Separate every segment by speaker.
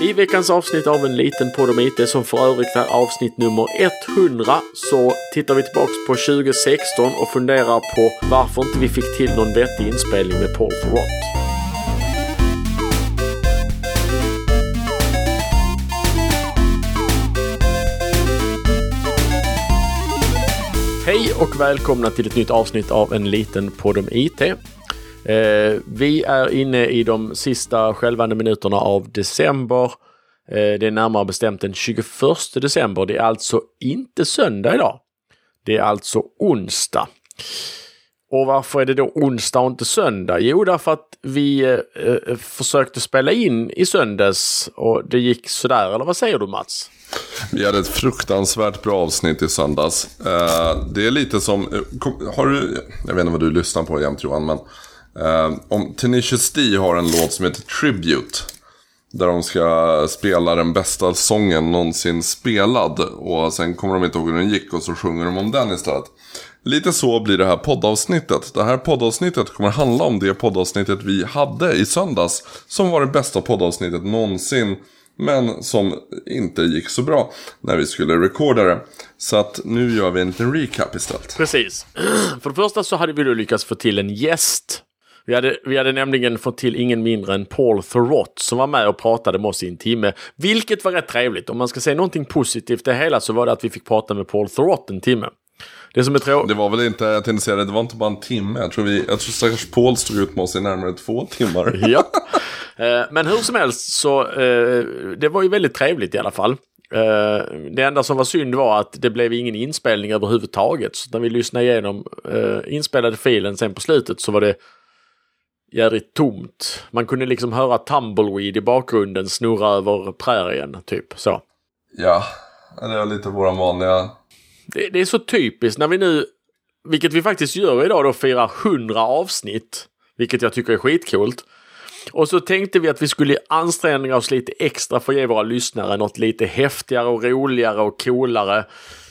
Speaker 1: I veckans avsnitt av En liten podd om IT, som för övrigt är avsnitt nummer 100, så tittar vi tillbaka på 2016 och funderar på varför inte vi fick till någon vettig inspelning med Paul Thurrott. Hej och välkomna till ett nytt avsnitt av En liten podd om IT. Vi är inne i de sista skälvande minuterna av december. Det är närmare bestämt den 21 december. Det är alltså inte söndag idag. Det är alltså onsdag. Och varför är det då onsdag och inte söndag? Jo, därför att vi försökte spela in i söndags och det gick sådär. Eller vad säger du, Mats?
Speaker 2: Vi hade ett fruktansvärt bra avsnitt i söndags. Det är lite som... jag vet inte vad du lyssnar på jämt, Johan, men... om Tenacious D har en låt som heter Tribute, där de ska spela den bästa sången någonsin spelad, och sen kommer de inte ihåg hur den gick och så sjunger de om den istället. Lite så blir det här poddavsnittet. Det här poddavsnittet kommer handla om det poddavsnittet vi hade i söndags, som var det bästa poddavsnittet någonsin, men som inte gick så bra när vi skulle recorda det. Så att nu gör vi en liten recap istället.
Speaker 1: Precis. För det första så hade vi då lyckats få till en gäst. Vi hade nämligen fått till ingen mindre än Paul Thurrott, som var med och pratade med oss i en timme. Vilket var rätt trevligt. Om man ska säga någonting positivt det hela, så var det att vi fick prata med Paul Thurrott en timme. Det som är
Speaker 2: det var väl inte, jag tänkte säga det var inte bara en timme. Jag tror stackars Paul stod ut med oss i närmare 2 timmar.
Speaker 1: Ja. Men hur som helst så det var ju väldigt trevligt i alla fall. Det enda som var synd var att det blev ingen inspelning överhuvudtaget. Så när vi lyssnade igenom inspelade filen sen på slutet, så var det jävligt tomt. Man kunde liksom höra Tumbleweed i bakgrunden snurra över prärien, typ så.
Speaker 2: Ja, det är lite våra vanliga...
Speaker 1: Det är så typiskt när vi nu, vilket vi faktiskt gör idag då, firar 100 avsnitt, vilket jag tycker är skitcoolt. Och så tänkte vi att vi skulle anstränga oss lite extra för att ge våra lyssnare något lite häftigare och roligare och coolare.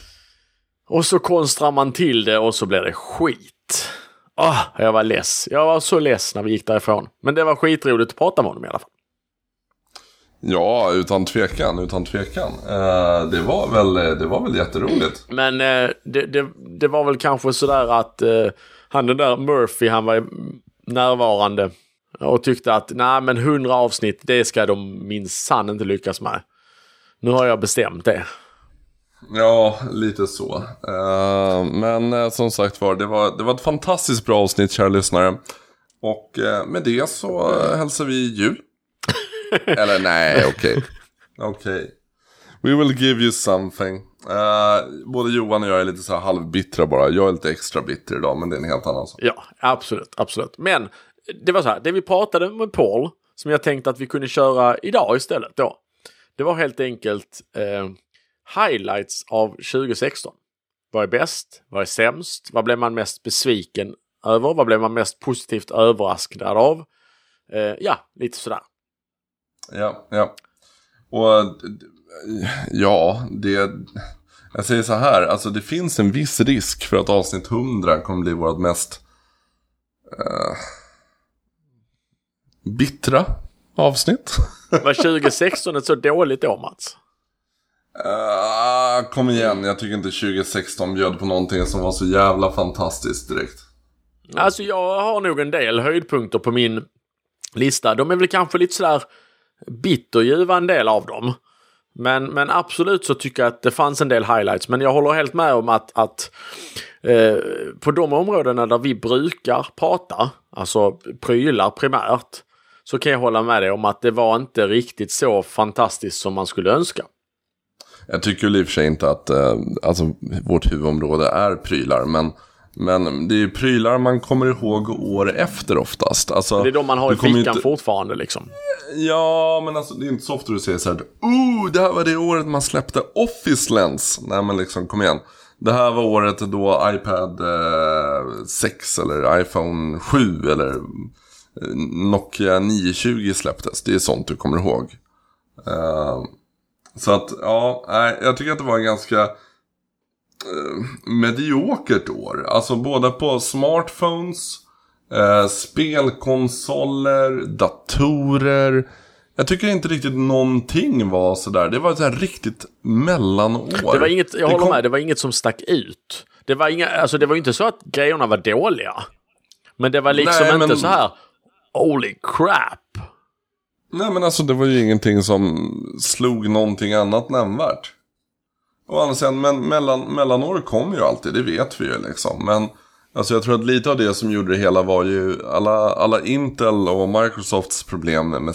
Speaker 1: Och så konstrar man till det och så blir det skit. Jag var less. Jag var så less när vi gick därifrån. Men det var skitroligt att prata med honom i alla fall.
Speaker 2: Ja, utan tvekan. Det var väl jätteroligt.
Speaker 1: Men det var väl kanske sådär att han den där Murphy, han var närvarande och tyckte att nej, men 100 avsnitt, det ska de minsann inte lyckas med. Nu har jag bestämt det.
Speaker 2: Ja, lite så. Men som sagt var, det var ett fantastiskt bra avsnitt, kära lyssnare. Och med det så hälsar vi jul. Eller nej, okej. We will give you something. Både Johan och jag är lite så här halvbittra bara. Jag är lite extra bitter idag, men det är en helt annan sak.
Speaker 1: Ja, absolut. Men det var så här, det vi pratade med Paul, som jag tänkte att vi kunde köra idag istället då. Det var helt enkelt highlights av 2016. Vad är bäst? Vad är sämst? Vad blev man mest besviken över? Vad blev man mest positivt överraskad av? Lite sådär.
Speaker 2: Ja. Och ja, jag säger så här, alltså det finns en viss risk för att avsnitt 100 kommer bli vårt mest bittra avsnitt.
Speaker 1: Var 2016 ett så dåligt år, Mats?
Speaker 2: Kom igen, jag tycker inte 2016 bjöd på någonting som var så jävla fantastiskt direkt.
Speaker 1: Alltså jag har nog en del höjdpunkter på min lista. De är väl kanske lite sådär bitterljuva, en del av dem. Men absolut så tycker jag att det fanns en del highlights. Men jag håller helt med om att på de områdena där vi brukar prata, alltså prylar primärt, så kan jag hålla med dig om att det var inte riktigt så fantastiskt som man skulle önska.
Speaker 2: Jag tycker i och för sig inte att vårt huvudområde är prylar, men det är ju prylar man kommer ihåg år efter oftast. Alltså, det är
Speaker 1: de man har i fickan fortfarande liksom.
Speaker 2: Ja, men alltså, det är inte så ofta du säger så här: det här var det året man släppte Office Lens. Nej, men liksom, kom igen. Det här var året då iPad 6 eller iPhone 7 eller Nokia 920 släpptes. Det är sånt du kommer ihåg. Så att, jag tycker att det var en ganska mediokert år. Alltså både på smartphones, spelkonsoler, datorer. Jag tycker inte riktigt någonting var sådär. Det var så här riktigt mellanår.
Speaker 1: Det var inget, jag håller med, det var inget som stack ut. Det var det var ju inte så att grejerna var dåliga. Men det var liksom inte så här holy crap.
Speaker 2: Nej, men alltså det var ju ingenting som slog någonting annat nämnvärt. Och annars sen, men mellanår kom ju alltid, det vet vi ju liksom. Men alltså jag tror att lite av det som gjorde det hela var ju alla Intel och Microsofts problem med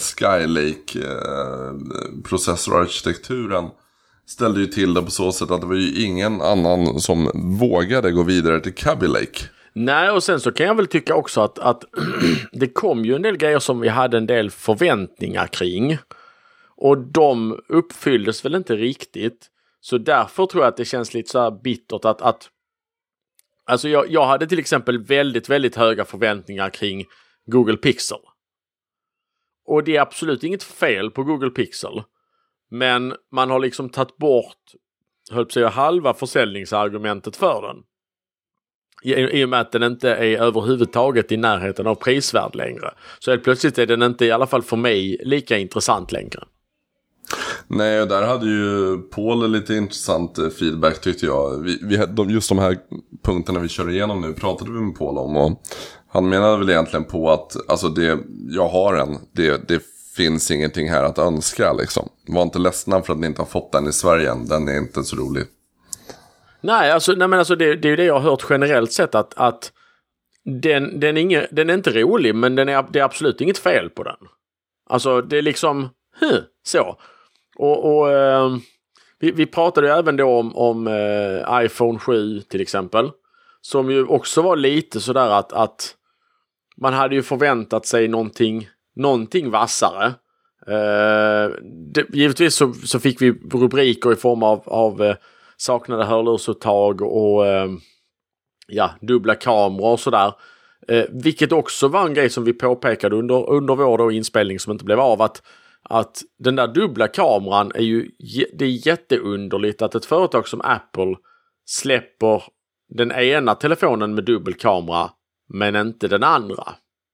Speaker 2: Skylake-processorarkitekturen ställde ju till det på så sätt att det var ju ingen annan som vågade gå vidare till Kaby Lake.
Speaker 1: Nej, och sen så kan jag väl tycka också att det kom ju en del grejer som vi hade en del förväntningar kring. Och de uppfylldes väl inte riktigt. Så därför tror jag att det känns lite så här bittert att alltså jag hade till exempel väldigt, väldigt höga förväntningar kring Google Pixel. Och det är absolut inget fel på Google Pixel. Men man har liksom tagit bort, halva försäljningsargumentet för den. I och med att den inte är överhuvudtaget i närheten av prisvärd längre. Så helt plötsligt är den inte, i alla fall för mig, lika intressant längre.
Speaker 2: Nej, där hade ju Paul lite intressant feedback tyckte jag. Just de här punkterna vi kör igenom nu pratade vi med Paul om. Och han menade väl egentligen på att alltså det finns ingenting här att önska liksom. Var inte ledsna för att ni inte har fått den i Sverige än. Den är inte så rolig.
Speaker 1: Nej, men det är ju det jag har hört generellt sett att den är inte rolig, men det är absolut inget fel på den. Alltså det är liksom så. Och vi pratade ju även då om iPhone 7 till exempel, som ju också var lite sådär att man hade ju förväntat sig någonting vassare. Givetvis så fick vi rubriker i form av saknade hörlursuttag och dubbla kameror och sådär. Vilket också var en grej som vi påpekade under vår då inspelning som inte blev av, att den där dubbla kameran det är jätteunderligt att ett företag som Apple släpper den ena telefonen med dubbelkamera men inte den andra.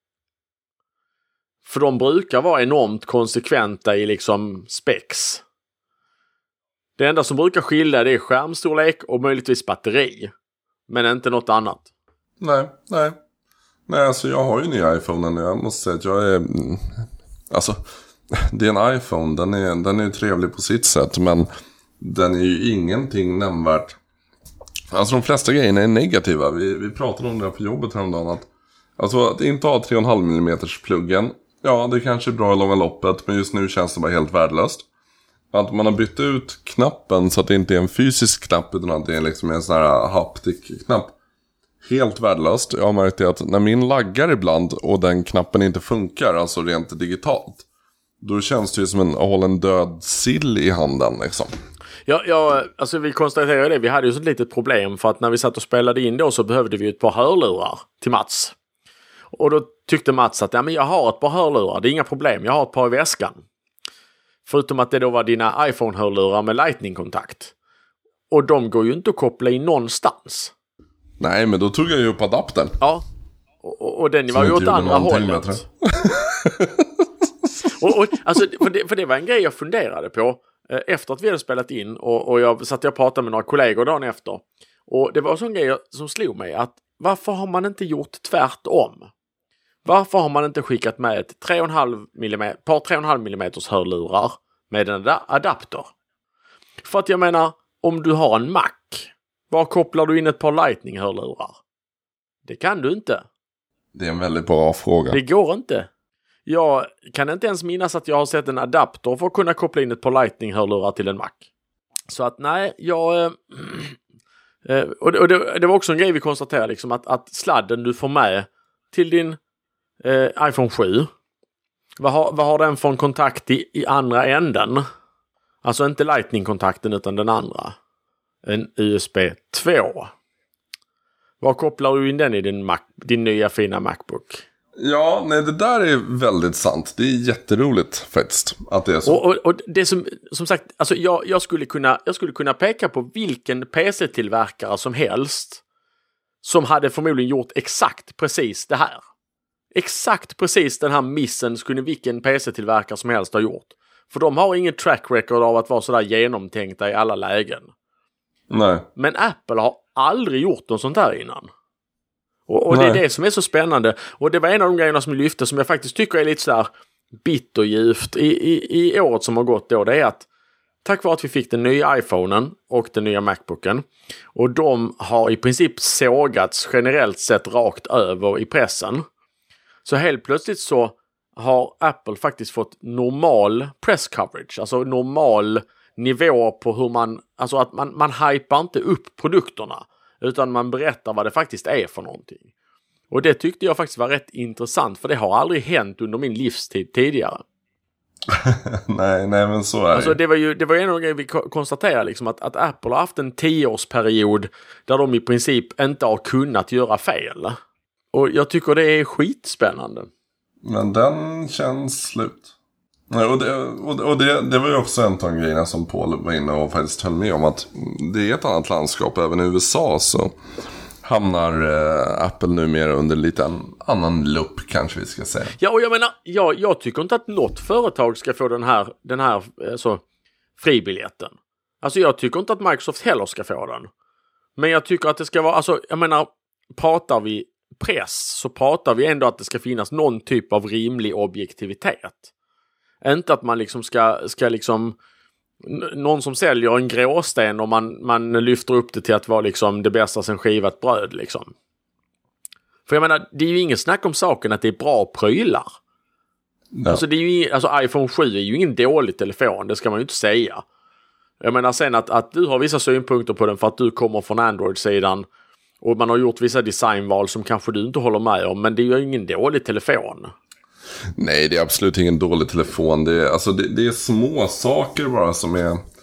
Speaker 1: För de brukar vara enormt konsekventa i liksom specs. Det enda som brukar skilja det är skärmstorlek och möjligtvis batteri. Men inte något annat.
Speaker 2: Nej, alltså jag har ju nya iPhone och jag måste säga att jag är... Alltså, det är en iPhone, den är ju trevlig på sitt sätt, men den är ju ingenting nämnvärt. Alltså de flesta grejerna är negativa. Vi pratade om det på jobbet häromdagen att inte ha 3,5 mm pluggen. Ja, det kanske är bra i långa loppet, men just nu känns det bara helt värdelöst. Att man har bytt ut knappen så att det inte är en fysisk knapp utan att det är liksom en sån här haptic-knapp. Helt värdelöst. Jag har märkt det att när min laggar ibland och den knappen inte funkar, alltså rent digitalt, då känns det ju som att hålla en död sill i handen liksom.
Speaker 1: Ja, alltså vi konstaterade det. Vi hade ju så ett litet problem för att när vi satt och spelade in då så behövde vi ett par hörlurar till Mats. Och då tyckte Mats att men jag har ett par hörlurar, det är inga problem, jag har ett par i väskan. Förutom att det då var dina iPhone-hörlurar med Lightning-kontakt. Och de går ju inte att koppla in någonstans.
Speaker 2: Nej, men då tog jag ju upp adaptern.
Speaker 1: Ja, och den var ju åt andra hållet. Alltså, för det var en grej jag funderade på efter att vi hade spelat in. Och jag satt och pratade med några kollegor dagen efter. Och det var en sån grej som slog mig att varför har man inte gjort tvärtom? Varför har man inte skickat med ett 3,5 mm hörlurar med en adapter? För att jag menar, om du har en Mac, var kopplar du in ett par Lightning-hörlurar? Det kan du inte.
Speaker 2: Det är en väldigt bra fråga.
Speaker 1: Det går inte. Jag kan inte ens minnas att jag har sett en adapter för att kunna koppla in ett par Lightning-hörlurar till en Mac. Så att nej, och det var också en grej vi konstaterade liksom att sladden du får med till din iPhone 7, vad har den för en kontakt i andra änden? Alltså inte Lightning-kontakten utan den andra. En USB 2. Vad kopplar du in den i din nya fina MacBook?
Speaker 2: Ja, nej, det där är väldigt sant. Det är jätteroligt faktiskt att det är så.
Speaker 1: Och det som sagt, alltså jag skulle kunna peka på vilken PC-tillverkare som helst som hade förmodligen gjort exakt precis det här. exakt precis den här missen skulle vilken PC-tillverkare som helst ha gjort. För de har ingen track record av att vara sådär genomtänkta i alla lägen.
Speaker 2: Nej.
Speaker 1: Men Apple har aldrig gjort något sånt där innan. Och det är det som är så spännande. Och det var en av de grejerna som lyfte som jag faktiskt tycker är lite sådär bitterljuvt i året som har gått då. Det är att tack vare att vi fick den nya iPhonen och den nya MacBooken och de har i princip sågats generellt sett rakt över i pressen. Så helt plötsligt så har Apple faktiskt fått normal press coverage. Alltså normal nivå på hur alltså att man hypar inte upp produkterna utan man berättar vad det faktiskt är för någonting. Och det tyckte jag faktiskt var rätt intressant för det har aldrig hänt under min livstid tidigare.
Speaker 2: nej, men så är det.
Speaker 1: Alltså det var en av de grejer vi konstaterade liksom att Apple har haft en 10-årsperiod där de i princip inte har kunnat göra fel. Och jag tycker det är skitspännande.
Speaker 2: Men den känns slut. Och det var ju också en av grejerna som Paul var inne och faktiskt höll med om att det är ett annat landskap. Även i USA så hamnar Apple numera under lite en annan lupp kanske vi ska säga.
Speaker 1: Ja, och jag menar, jag tycker inte att något företag ska få den här alltså, fribiljetten. Alltså jag tycker inte att Microsoft heller ska få den. Men jag tycker att det ska vara, alltså jag menar, pratar vi press så pratar vi ändå att det ska finnas någon typ av rimlig objektivitet. Inte att man liksom ska liksom någon som säljer en gråsten och man lyfter upp det till att vara liksom det bästa sen skivat bröd liksom. För jag menar, det är ju ingen snack om saken att det är bra prylar. No. Alltså det är ju iPhone 7 är ju ingen dålig telefon, det ska man ju inte säga. Jag menar sen att du har vissa synpunkter på den för att du kommer från Android-sidan och man har gjort vissa designval som kanske du inte håller med om, men det är ju ingen dålig telefon.
Speaker 2: Nej, det är absolut ingen dålig telefon. Det är små saker bara som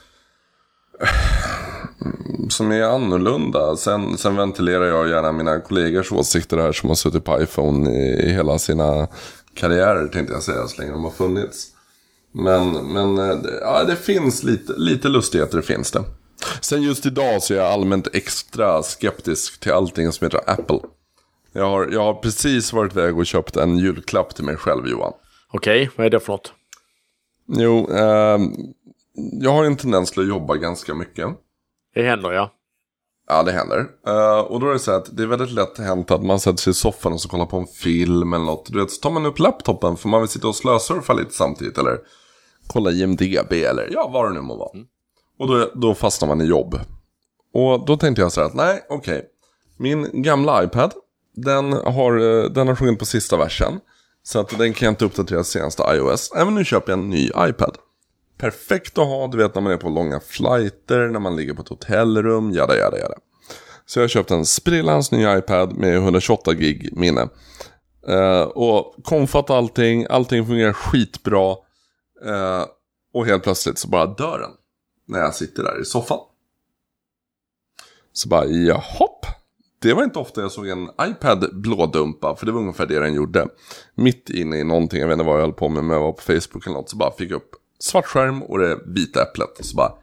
Speaker 2: är annorlunda. Sen ventilerar jag gärna mina kollegors åsikter här som har suttit på iPhone i hela sina karriärer, tänkte jag säga, så länge de har funnits. Men ja, det finns lite lustigheter, det finns det. Sen just idag så är jag allmänt extra skeptisk till allting som heter Apple. Jag har precis varit väg och köpt en julklapp till mig själv, Johan.
Speaker 1: Okej, vad är det för något?
Speaker 2: Jo, jag har en tendens till att jobba ganska mycket.
Speaker 1: Det händer, ja.
Speaker 2: Ja, det händer. Och då är det så att det är väldigt lätt hänt att man sätter sig i soffan och så kollar på en film eller något. Du vet, så tar man upp laptopen för man vill sitta och slösurfa lite samtidigt. Eller kolla IMDb eller ja, vad det nu må vara. Och då fastnar man i jobb. Och då tänkte jag så här att nej, okej. Min gamla iPad, den har sjungit på sista versen. Så att den kan jag inte uppdatera senaste iOS. Även nu köper jag en ny iPad. Perfekt att ha, du vet, när man är på långa flighter, när man ligger på ett hotellrum, jada. Så jag har köpt en sprillans ny iPad med 128 gig minne. Och konfat allting fungerar skitbra. Och helt plötsligt så bara dör den när jag sitter där i soffan. Så bara, jahopp. Det var inte ofta jag såg en iPad blådumpa, för det var ungefär det den gjorde. Mitt inne i någonting, jag vet inte vad jag höll på med, men jag var på Facebook eller något, så bara fick jag upp svart skärm och det vita äpplet. Och så bara,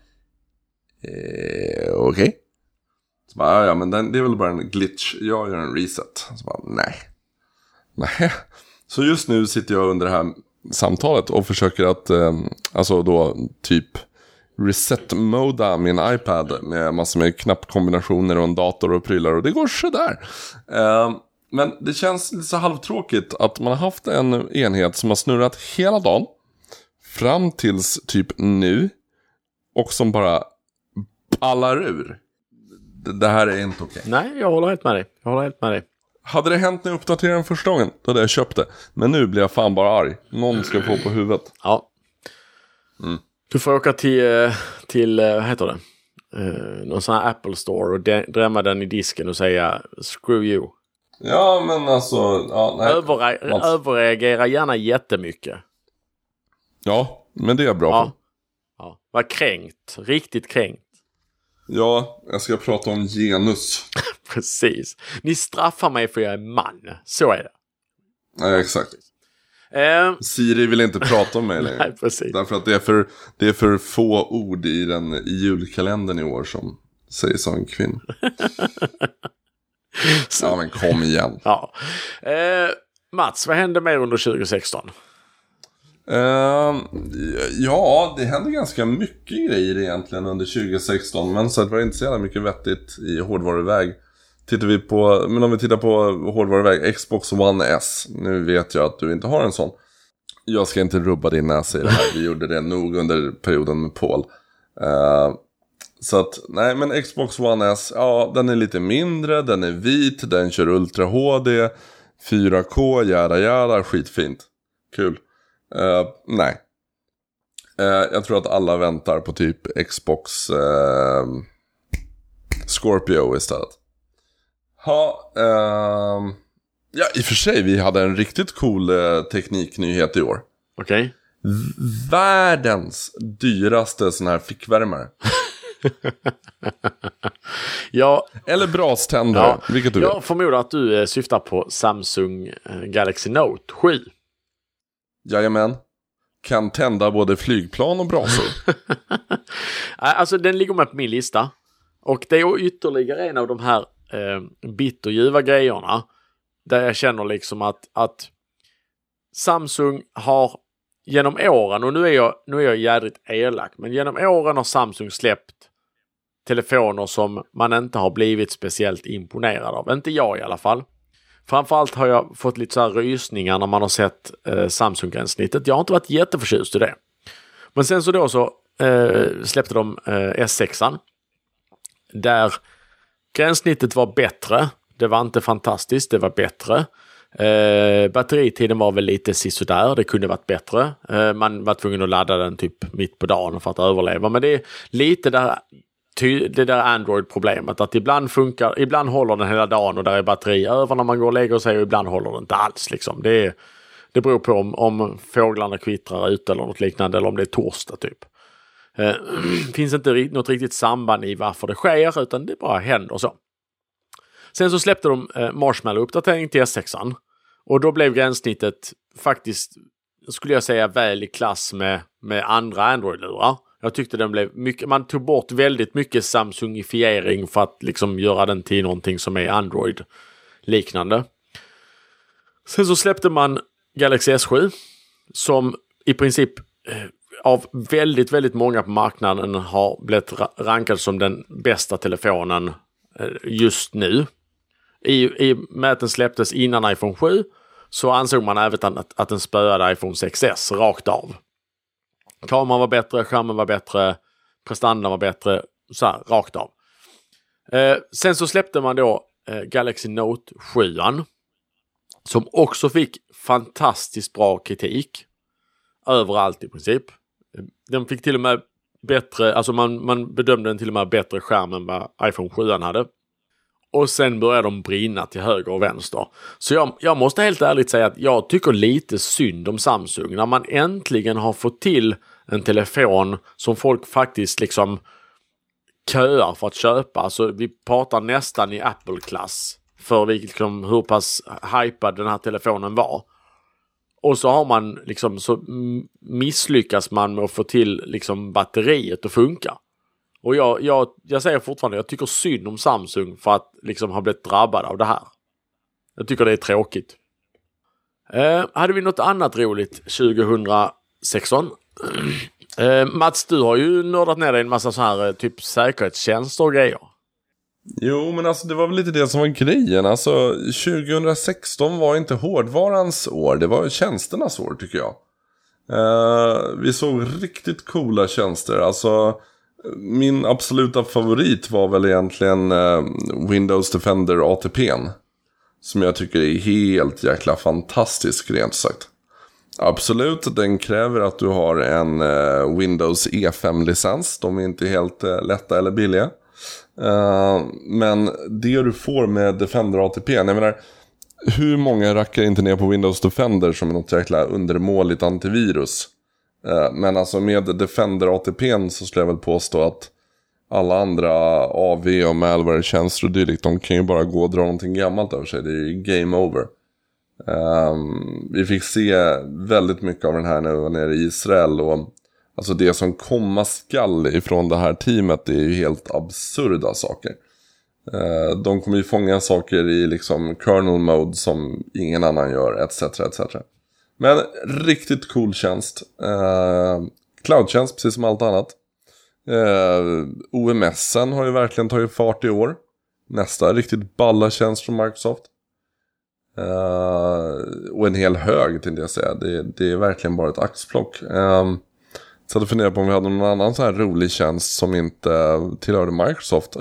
Speaker 2: okej. Så bara, ja men det är väl bara en glitch, jag gör en reset. Så bara, nej. Så just nu sitter jag under det här samtalet och försöker att, alltså då typ reset-moda min iPad med massor med knappkombinationer och en dator och prylar, och det går så där. Men det känns lite så halvtråkigt att man har haft en enhet som har snurrat hela dagen fram tills typ nu och som bara ballar ur. Det här är inte okej.
Speaker 1: Nej, jag håller helt med dig.
Speaker 2: Hade det hänt när jag uppdaterade den första gången, då hade jag köpt det. Men nu blir jag fan bara arg. Någon ska få på huvudet.
Speaker 1: Ja. Du får åka till vad heter det? Någon sån här Apple Store och drämma den i disken och säga screw you.
Speaker 2: Ja, men alltså... Ja, nej.
Speaker 1: Överreagera gärna jättemycket.
Speaker 2: Ja, men det är jag bra på.
Speaker 1: Ja, var kränkt. Riktigt kränkt.
Speaker 2: Ja, jag ska prata om genus.
Speaker 1: Precis. Ni straffar mig för jag är man. Så är det.
Speaker 2: Nej, exakt. Siri vill inte prata om mig längre.
Speaker 1: Nej, precis.
Speaker 2: Därför att det är för få ord i julkalendern i år som sägs av en kvinna. Ja, men kom igen.
Speaker 1: Ja. Mats, vad hände mer under 2016?
Speaker 2: Ja, det hände ganska mycket grejer egentligen under 2016. Men så att det var inte så jävla mycket vettigt i hårdvaruväg. Om vi tittar på hårdvaruväg, Xbox One S. Nu vet jag att du inte har en sån. Jag ska inte rubba din näsa i det här. Vi gjorde det nog under perioden med Paul. Så att, nej, men Xbox One S, ja, den är lite mindre, den är vit, den kör Ultra HD, 4K, jada, skitfint. Kul. Nej. Jag tror att alla väntar på typ Xbox Scorpio istället. Ja, i och för sig, vi hade en riktigt cool tekniknyhet i år.
Speaker 1: Okej.
Speaker 2: Världens dyraste sån här fickvärmare.
Speaker 1: Ja,
Speaker 2: eller braständare, vilket du vet.
Speaker 1: Jag förmodar att du syftar på Samsung Galaxy Note 7.
Speaker 2: Jajamän. Kan tända både flygplan och brasor.
Speaker 1: Alltså den ligger med på min lista. Och det är ytterligare en av de här bitterljuva grejerna. Där jag känner liksom att Samsung har genom åren, och nu är jag jädrigt elak, men genom åren har Samsung släppt telefoner som man inte har blivit speciellt imponerad av. Inte jag i alla fall. Framförallt har jag fått lite så här rysningar när man har sett Samsung-gränssnittet. Jag har inte varit jätteförtjust i det. Men sen så släppte de S6an. Där gränssnittet var bättre. Det var inte fantastiskt, det var bättre. Batteritiden var väl lite sisådär, det kunde varit bättre. Man var tvungen att ladda den typ mitt på dagen för att överleva. Men det är lite det där Android-problemet, att ibland håller den hela dagen och där är batteri över när man går och lägger sig, och ibland håller den inte alls liksom. Det beror på om fåglarna kvittrar ut eller något liknande, eller om det är torsdag typ. Finns inte något riktigt samband i varför det sker, utan det bara händer så. Sen så släppte de Marshmallow-uppdatering till S6an, och då blev gränssnittet faktiskt, skulle jag säga, väl i klass med andra Android-lurar. Jag tyckte den blev mycket, man tog bort väldigt mycket Samsungifiering för att liksom göra den till någonting som är Android-liknande. Sen så släppte man Galaxy S7 som i princip av väldigt, väldigt många på marknaden har blivit rankad som den bästa telefonen just nu. I med att den släpptes innan iPhone 7 så ansåg man även att den spöade iPhone 6S rakt av. Kameran var bättre, skärmen var bättre, prestandan var bättre, så här, rakt av. Sen så släppte man då Galaxy Note 7an som också fick fantastiskt bra kritik överallt i princip. Den fick till och med bättre, alltså man bedömde den till och med bättre skärm än vad iPhone 7an hade. Och sen började de brinna till höger och vänster. Så jag måste helt ärligt säga att jag tycker lite synd om Samsung. När man äntligen har fått till en telefon som folk faktiskt liksom köar för att köpa. Alltså vi pratar nästan i Apple-klass för liksom hur pass hypad den här telefonen var. Och så har man liksom, så misslyckas man med att få till liksom batteriet att funka. Och jag säger fortfarande, jag tycker synd om Samsung för att liksom ha blivit drabbad av det här. Jag tycker det är tråkigt. Hade vi något annat roligt 2016? Mats, du har ju nördat ner dig en massa så här typ säkerhetstjänster och grejer.
Speaker 2: Jo, men alltså det var väl lite det som var grejen. Alltså 2016 var inte hårdvarans år, det var tjänsternas år tycker jag. Vi såg riktigt coola tjänster. Alltså min absoluta favorit var väl egentligen Windows Defender ATP:n. Som jag tycker är helt jäkla fantastisk rent sagt. Absolut, den kräver att du har en Windows E5-licens. De är inte helt lätta eller billiga. Men det du får med Defender ATP, jag menar, hur många rackar inte ner på Windows Defender som är något jäkla undermåligt antivirus? Men alltså med Defender ATP:n så skulle jag väl påstå att alla andra AV och malware-tjänster och dylikt, de kan ju bara gå och dra någonting gammalt över sig. Det är ju game over. Vi fick se väldigt mycket av den här när vi var nere i Israel, och alltså det som komma skall ifrån det här teamet är ju helt absurda saker. De kommer ju fånga saker i liksom kernel mode som ingen annan gör, etc. etc. Men riktigt cool tjänst. Cloud-tjänst, precis som allt annat. OMSen har ju verkligen tagit fart i år. Nästa riktigt balla tjänst från Microsoft. Och en hel hög till det jag säger. Det är verkligen bara ett axplock. Så jag funderar på om vi hade någon annan så här rolig tjänst som inte tillhörde Microsoft.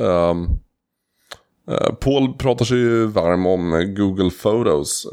Speaker 2: Paul pratar sig ju varm om Google Photos.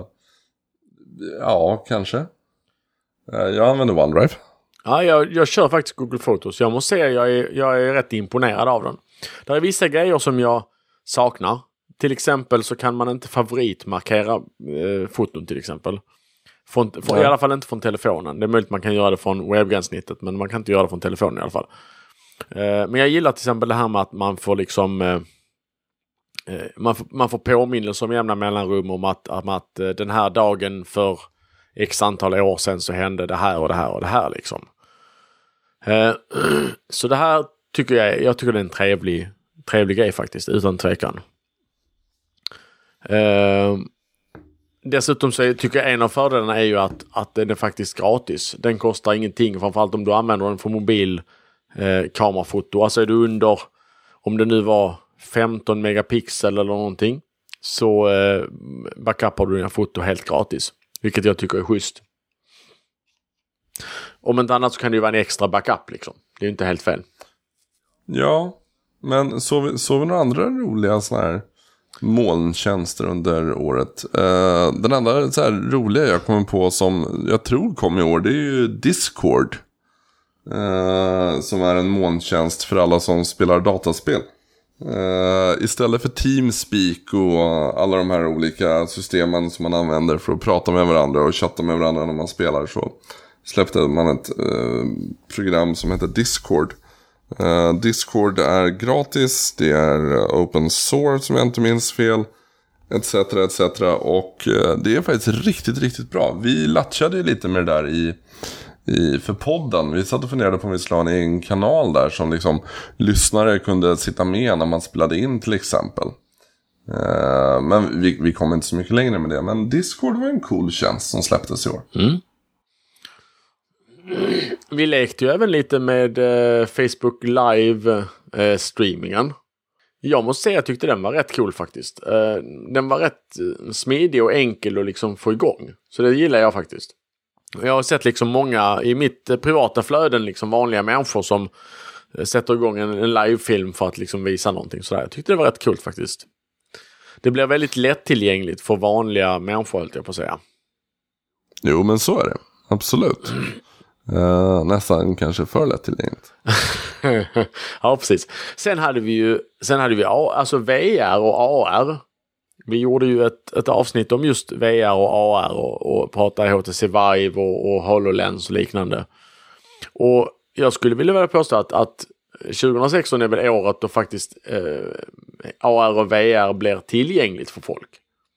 Speaker 2: Ja, kanske. Jag använder OneDrive.
Speaker 1: Ja, jag kör faktiskt Google Photos. Jag måste säga jag är rätt imponerad av den. Det är vissa grejer som jag saknar. Till exempel så kan man inte favoritmarkera foton till exempel. I alla fall inte från telefonen. Det är möjligt man kan göra det från webbgränssnittet, men man kan inte göra det från telefonen i alla fall. Men jag gillar till exempel det här med att man får liksom man får påminnelser om jämna mellanrum om att den här dagen för x antal år sedan så hände det här och det här och det här liksom. Så det här tycker jag tycker det är en trevlig grej faktiskt, utan tvekan. Dessutom så tycker jag en av fördelarna är ju att den är faktiskt gratis. Den kostar ingenting, framförallt om du använder den för mobil kamerafoto. Alltså är du under, om det nu var 15 megapixel eller någonting, så backupar du dina foto helt gratis. Vilket jag tycker är schysst. Om inte annat så kan det ju vara en extra backup liksom. Det är ju inte helt fel.
Speaker 2: Ja, men såg vi några andra roliga såna här molntjänster under året? Den enda så här roliga jag kommer på som jag tror kom i år, det är ju Discord. Som är en molntjänst för alla som spelar dataspel. Istället för Teamspeak och alla de här olika systemen som man använder för att prata med varandra och chatta med varandra när man spelar, så släppte man ett program som heter Discord. Discord är gratis, det är open source som jag inte minns fel, etc. etc. Och det är faktiskt riktigt, riktigt bra. Vi latchade ju lite med det där för podden. Vi satt och funderade på om vi skulle ha en egen kanal där som liksom lyssnare kunde sitta med när man spelade in till exempel. Men vi kom inte så mycket längre med det. Men Discord var en cool tjänst som släpptes i år.
Speaker 1: Mm. Vi lekte ju även lite med Facebook Live streamingen. Jag måste säga att jag tyckte den var rätt cool faktiskt. Den var rätt smidig och enkel att liksom få igång. Så det gillar jag faktiskt. Jag har sett liksom många i mitt privata flöden, liksom vanliga människor som sätter igång en livefilm för att liksom visa någonting sådär. Jag tyckte det var rätt kul faktiskt. Det blir väldigt lättillgängligt för vanliga människor, höll jag på att säga.
Speaker 2: Jo, men så är det. Absolut. Nästan kanske för lättillgängligt.
Speaker 1: Ja, precis. Sen hade vi alltså VR och AR. Vi gjorde ju ett avsnitt om just VR och AR och pratade HTC Vive och HoloLens och liknande. Och jag skulle vilja påstå att 2016 är väl året då faktiskt AR och VR blir tillgängligt för folk.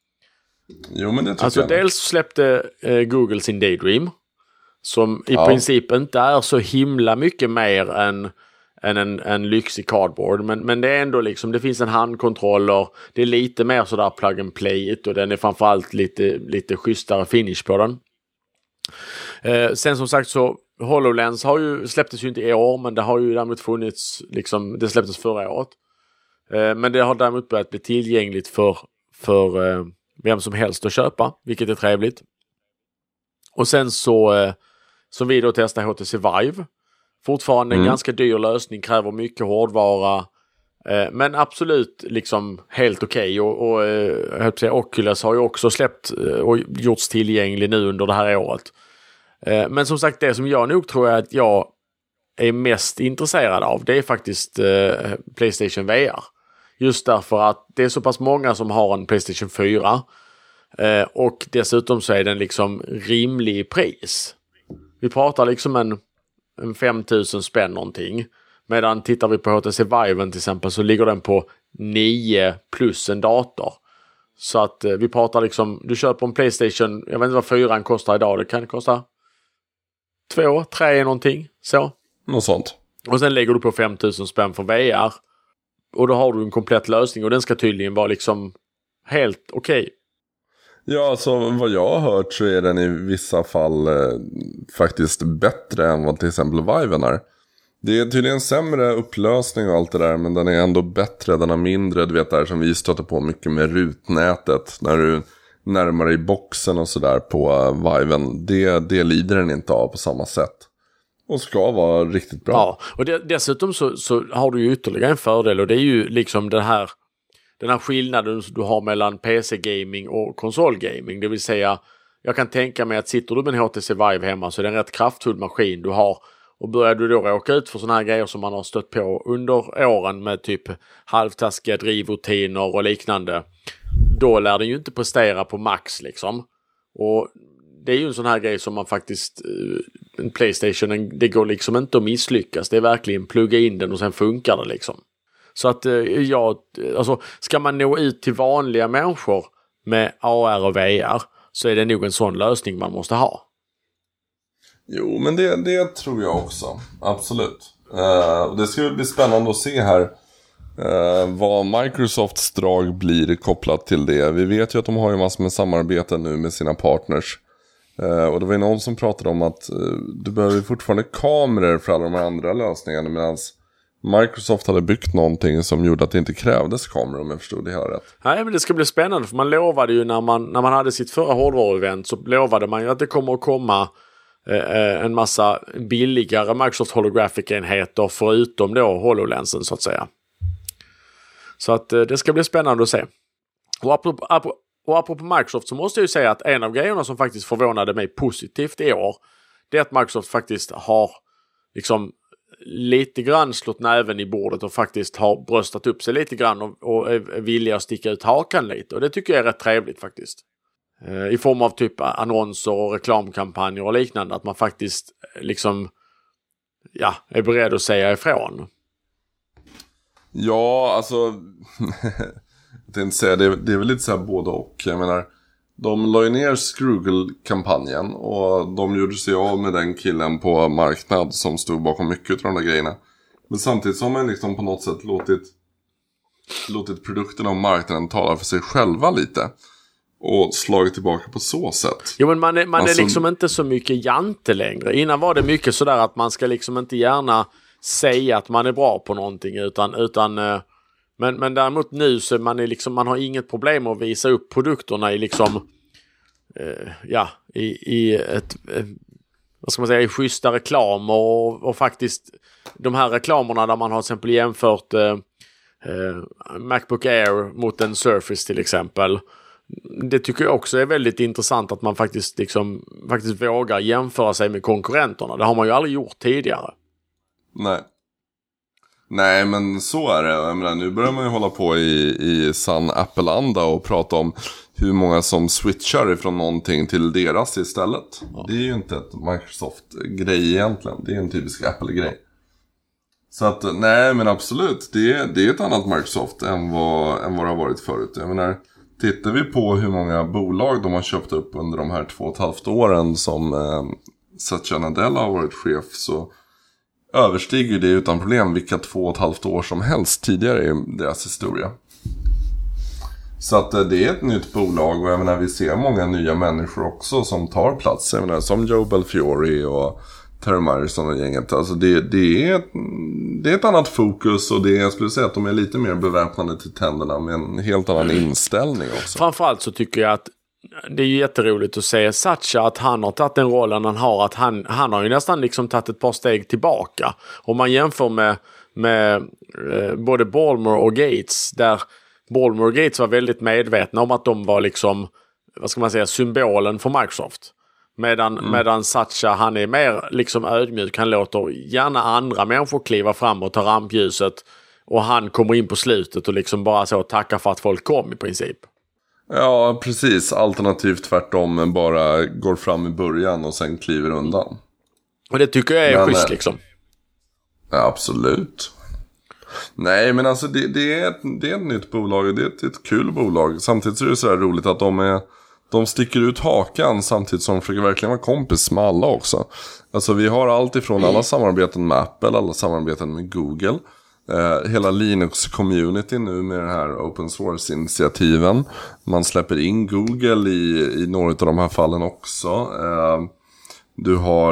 Speaker 2: Jo, men det tycker
Speaker 1: alltså
Speaker 2: jag.
Speaker 1: Dels släppte Google sin Daydream, som i princip inte är så himla mycket mer än en lyxig cardboard, men det är ändå liksom, det finns en handkontroller, det är lite mer sådär plug and play och den är framförallt lite schysstare finish på den. Sen som sagt så HoloLens släpptes ju inte i år, men det har ju däremot funnits liksom, det släpptes förra året. Men det har däremot börjat bli tillgängligt för vem som helst att köpa, vilket är trevligt. Och sen så som vi då testar HTC Vive. Fortfarande en ganska dyr lösning, kräver mycket hårdvara. Men absolut liksom helt okej. Och Oculus har ju också släppt och gjorts tillgänglig nu under det här året. Men som sagt, det som jag nog tror att jag är mest intresserad av, det är faktiskt PlayStation VR. Just därför att det är så pass många som har en PlayStation 4. Och dessutom så är den liksom rimlig i pris. Vi pratar liksom en 5000 spänn någonting. Medan tittar vi på HTC Vive till exempel, så ligger den på 9 plus en dator. Så att vi pratar liksom, du köper en PlayStation, jag vet inte vad 4 kostar idag, det kan kosta 2, 3 någonting, så.
Speaker 2: Något sånt.
Speaker 1: Och sen lägger du på 5000 spänn för VR. Och då har du en komplett lösning och den ska tydligen vara liksom helt okej.
Speaker 2: Ja, alltså vad jag har hört så är den i vissa fall faktiskt bättre än vad till exempel Viven är. Det är tydligen sämre upplösning och allt det där, men den är ändå bättre, den har mindre, du vet där som vi stöter på mycket med rutnätet. När du närmar dig boxen och sådär på Viven, det lider den inte av på samma sätt. Och ska vara riktigt bra.
Speaker 1: Ja, och dessutom så har du ju ytterligare en fördel och det är ju liksom den här skillnaden du har mellan PC-gaming och konsol-gaming. Det vill säga, jag kan tänka mig att sitter du med en HTC Vive hemma så är det en rätt kraftfull maskin du har. Och börjar du då råka ut för såna här grejer som man har stött på under åren med typ halvtaskiga drivrutiner och liknande, då lär den ju inte prestera på max liksom. Och det är ju en sån här grej som man faktiskt, en PlayStation, det går liksom inte att misslyckas. Det är verkligen plugga in den och sen funkar det liksom. Så att alltså ska man nå ut till vanliga människor med AR och VR så är det nog en sån lösning man måste ha.
Speaker 2: Jo, men det tror jag också. Absolut. Det ska bli spännande att se här vad Microsofts drag blir kopplat till det. Vi vet ju att de har ju massor med samarbeten nu med sina partners. Och det var ju någon som pratade om att du behöver fortfarande kameror för alla de här andra lösningarna, medan Microsoft hade byggt någonting som gjorde att det inte krävdes kameror, om jag förstod det hela rätt.
Speaker 1: Nej, men det ska bli spännande, för man lovade ju när man hade sitt förra hårdvaruevent så lovade man ju att det kommer att komma en massa billigare Microsoft Holographic-enheter förutom då HoloLensen så att säga. Så att det ska bli spännande att se. Och apropå Microsoft så måste jag ju säga att en av grejerna som faktiskt förvånade mig positivt i år, det är att Microsoft faktiskt har liksom lite grann slått näven i bordet och faktiskt har bröstat upp sig lite grann och är villiga att sticka ut hakan lite. Och det tycker jag är rätt trevligt faktiskt. I form av typ annonser och reklamkampanjer och liknande, att man faktiskt liksom är beredd att säga ifrån.
Speaker 2: Ja, alltså jag tänkte säga, det är väl lite så här både och. Jag menar, de la ju ner Scroogle-kampanjen och de gjorde sig av med den killen på marknad som stod bakom mycket av de där grejerna. Men samtidigt så har man liksom på något sätt låtit produkterna och marknaden tala för sig själva lite. Och slagit tillbaka på så sätt. Jo, men man är liksom inte så mycket jante längre. Innan var det mycket sådär att man ska liksom inte gärna säga att man är bra på någonting men däremot nu så man är liksom, man har inget problem att visa upp produkterna i liksom i ett vad ska man säga, i schyssta reklam och faktiskt de här reklamerna där man har till exempel jämfört MacBook Air mot en Surface till exempel. Det tycker jag också är väldigt intressant att man faktiskt vågar jämföra sig med konkurrenterna. Det har man ju aldrig gjort tidigare. Nej, men så är det. Jag menar, nu börjar man ju hålla på i sann Apple-anda och prata om hur många som switchar ifrån någonting till deras istället. Ja. Det är ju inte ett Microsoft-grej egentligen. Det är en typisk Apple-grej. Så att, nej men absolut. Det är ett annat Microsoft än vad det har varit förut. Jag menar, tittar vi på hur många bolag de har köpt upp under de här 2,5 åren som Satya Nadella har varit chef, så överstiger det utan problem vilka 2,5 år som helst tidigare i deras historia. Så att det är ett nytt bolag, och jag menar, vi ser många nya människor också som tar plats. Jag menar, som Joe Belfiore och Terry Myerson och gänget. Alltså det är ett annat fokus, och jag skulle säga att de är lite mer beväpnade till tänderna med en helt annan inställning också.
Speaker 1: Framförallt så tycker jag att det är jätteroligt att se Satya, att han har tagit den rollen han har, att han har ju nästan liksom tagit ett par steg tillbaka. Om man jämför med både Ballmer och Gates, där Ballmer och Gates var väldigt medvetna om att de var liksom, vad ska man säga, symbolen för Microsoft. Medan Satya, han är mer liksom ödmjuk, han låter gärna andra människor kliva fram och ta rampljuset, och han kommer in på slutet och liksom bara så tackar för att folk kom i princip.
Speaker 2: Ja, precis. Alternativt tvärtom, bara går fram i början och sen kliver undan.
Speaker 1: Och det tycker jag är schysst liksom.
Speaker 2: Ja, absolut. Nej, men alltså det är ett nytt bolag, det är ett kul bolag. Samtidigt så är det så här roligt att de sticker ut hakan samtidigt som de försöker verkligen vara kompis med alla också. Alltså vi har allt ifrån alla samarbeten med Apple, alla samarbeten med Google. hela Linux-community nu med den här open source-initiativen. Man släpper in Google i några av de här fallen också. Du har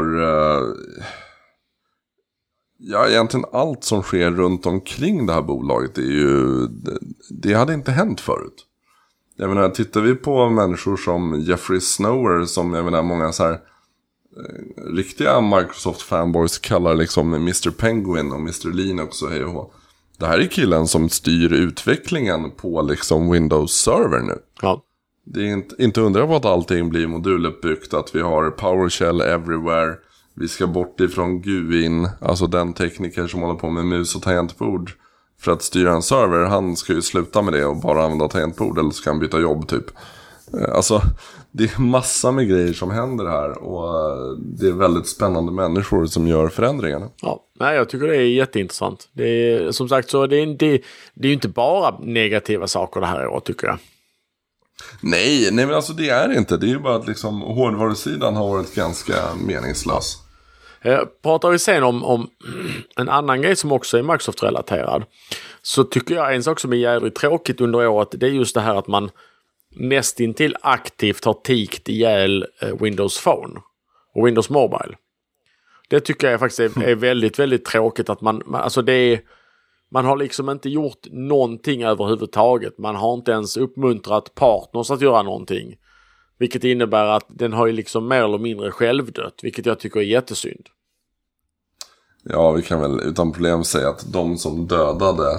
Speaker 2: egentligen allt som sker runt omkring det här bolaget det hade inte hänt förut. Jag menar, tittar vi på människor som Jeffrey Snower, som jag menar många så här riktiga Microsoft-fanboys kallar liksom Mr. Penguin och Mr. Linux och hej och hå. Det här är killen som styr utvecklingen på liksom Windows Server nu.
Speaker 1: Ja.
Speaker 2: Det är inte undra på att allting blir moduluppbyggt, att vi har PowerShell everywhere. Vi ska bort ifrån GUIn, alltså den tekniker som håller på med mus och tangentbord för att styra en server. Han ska ju sluta med det och bara använda tangentbord, eller ska han byta jobb typ. Alltså, det är massa med grejer som händer här och det är väldigt spännande människor som gör förändringarna.
Speaker 1: Ja, nej, jag tycker det är jätteintressant. Det är, som sagt, så det är ju inte bara negativa saker det här året, tycker jag.
Speaker 2: Nej, men alltså det är inte. Det är ju bara att liksom hårdvarusidan har varit ganska meningslös.
Speaker 1: Pratar vi sen om en annan grej som också är Microsoft-relaterad, så tycker jag en sak som är jävligt tråkigt under året, det är just det här att man nästintill aktivt har tikt ihjäl Windows Phone och Windows Mobile. Det tycker jag faktiskt är väldigt, väldigt tråkigt att man har liksom inte gjort någonting överhuvudtaget. Man har inte ens uppmuntrat partners att göra någonting. Vilket innebär att den har ju liksom mer eller mindre självdött, vilket jag tycker är jättesynd.
Speaker 2: Ja, vi kan väl utan problem säga att de som dödade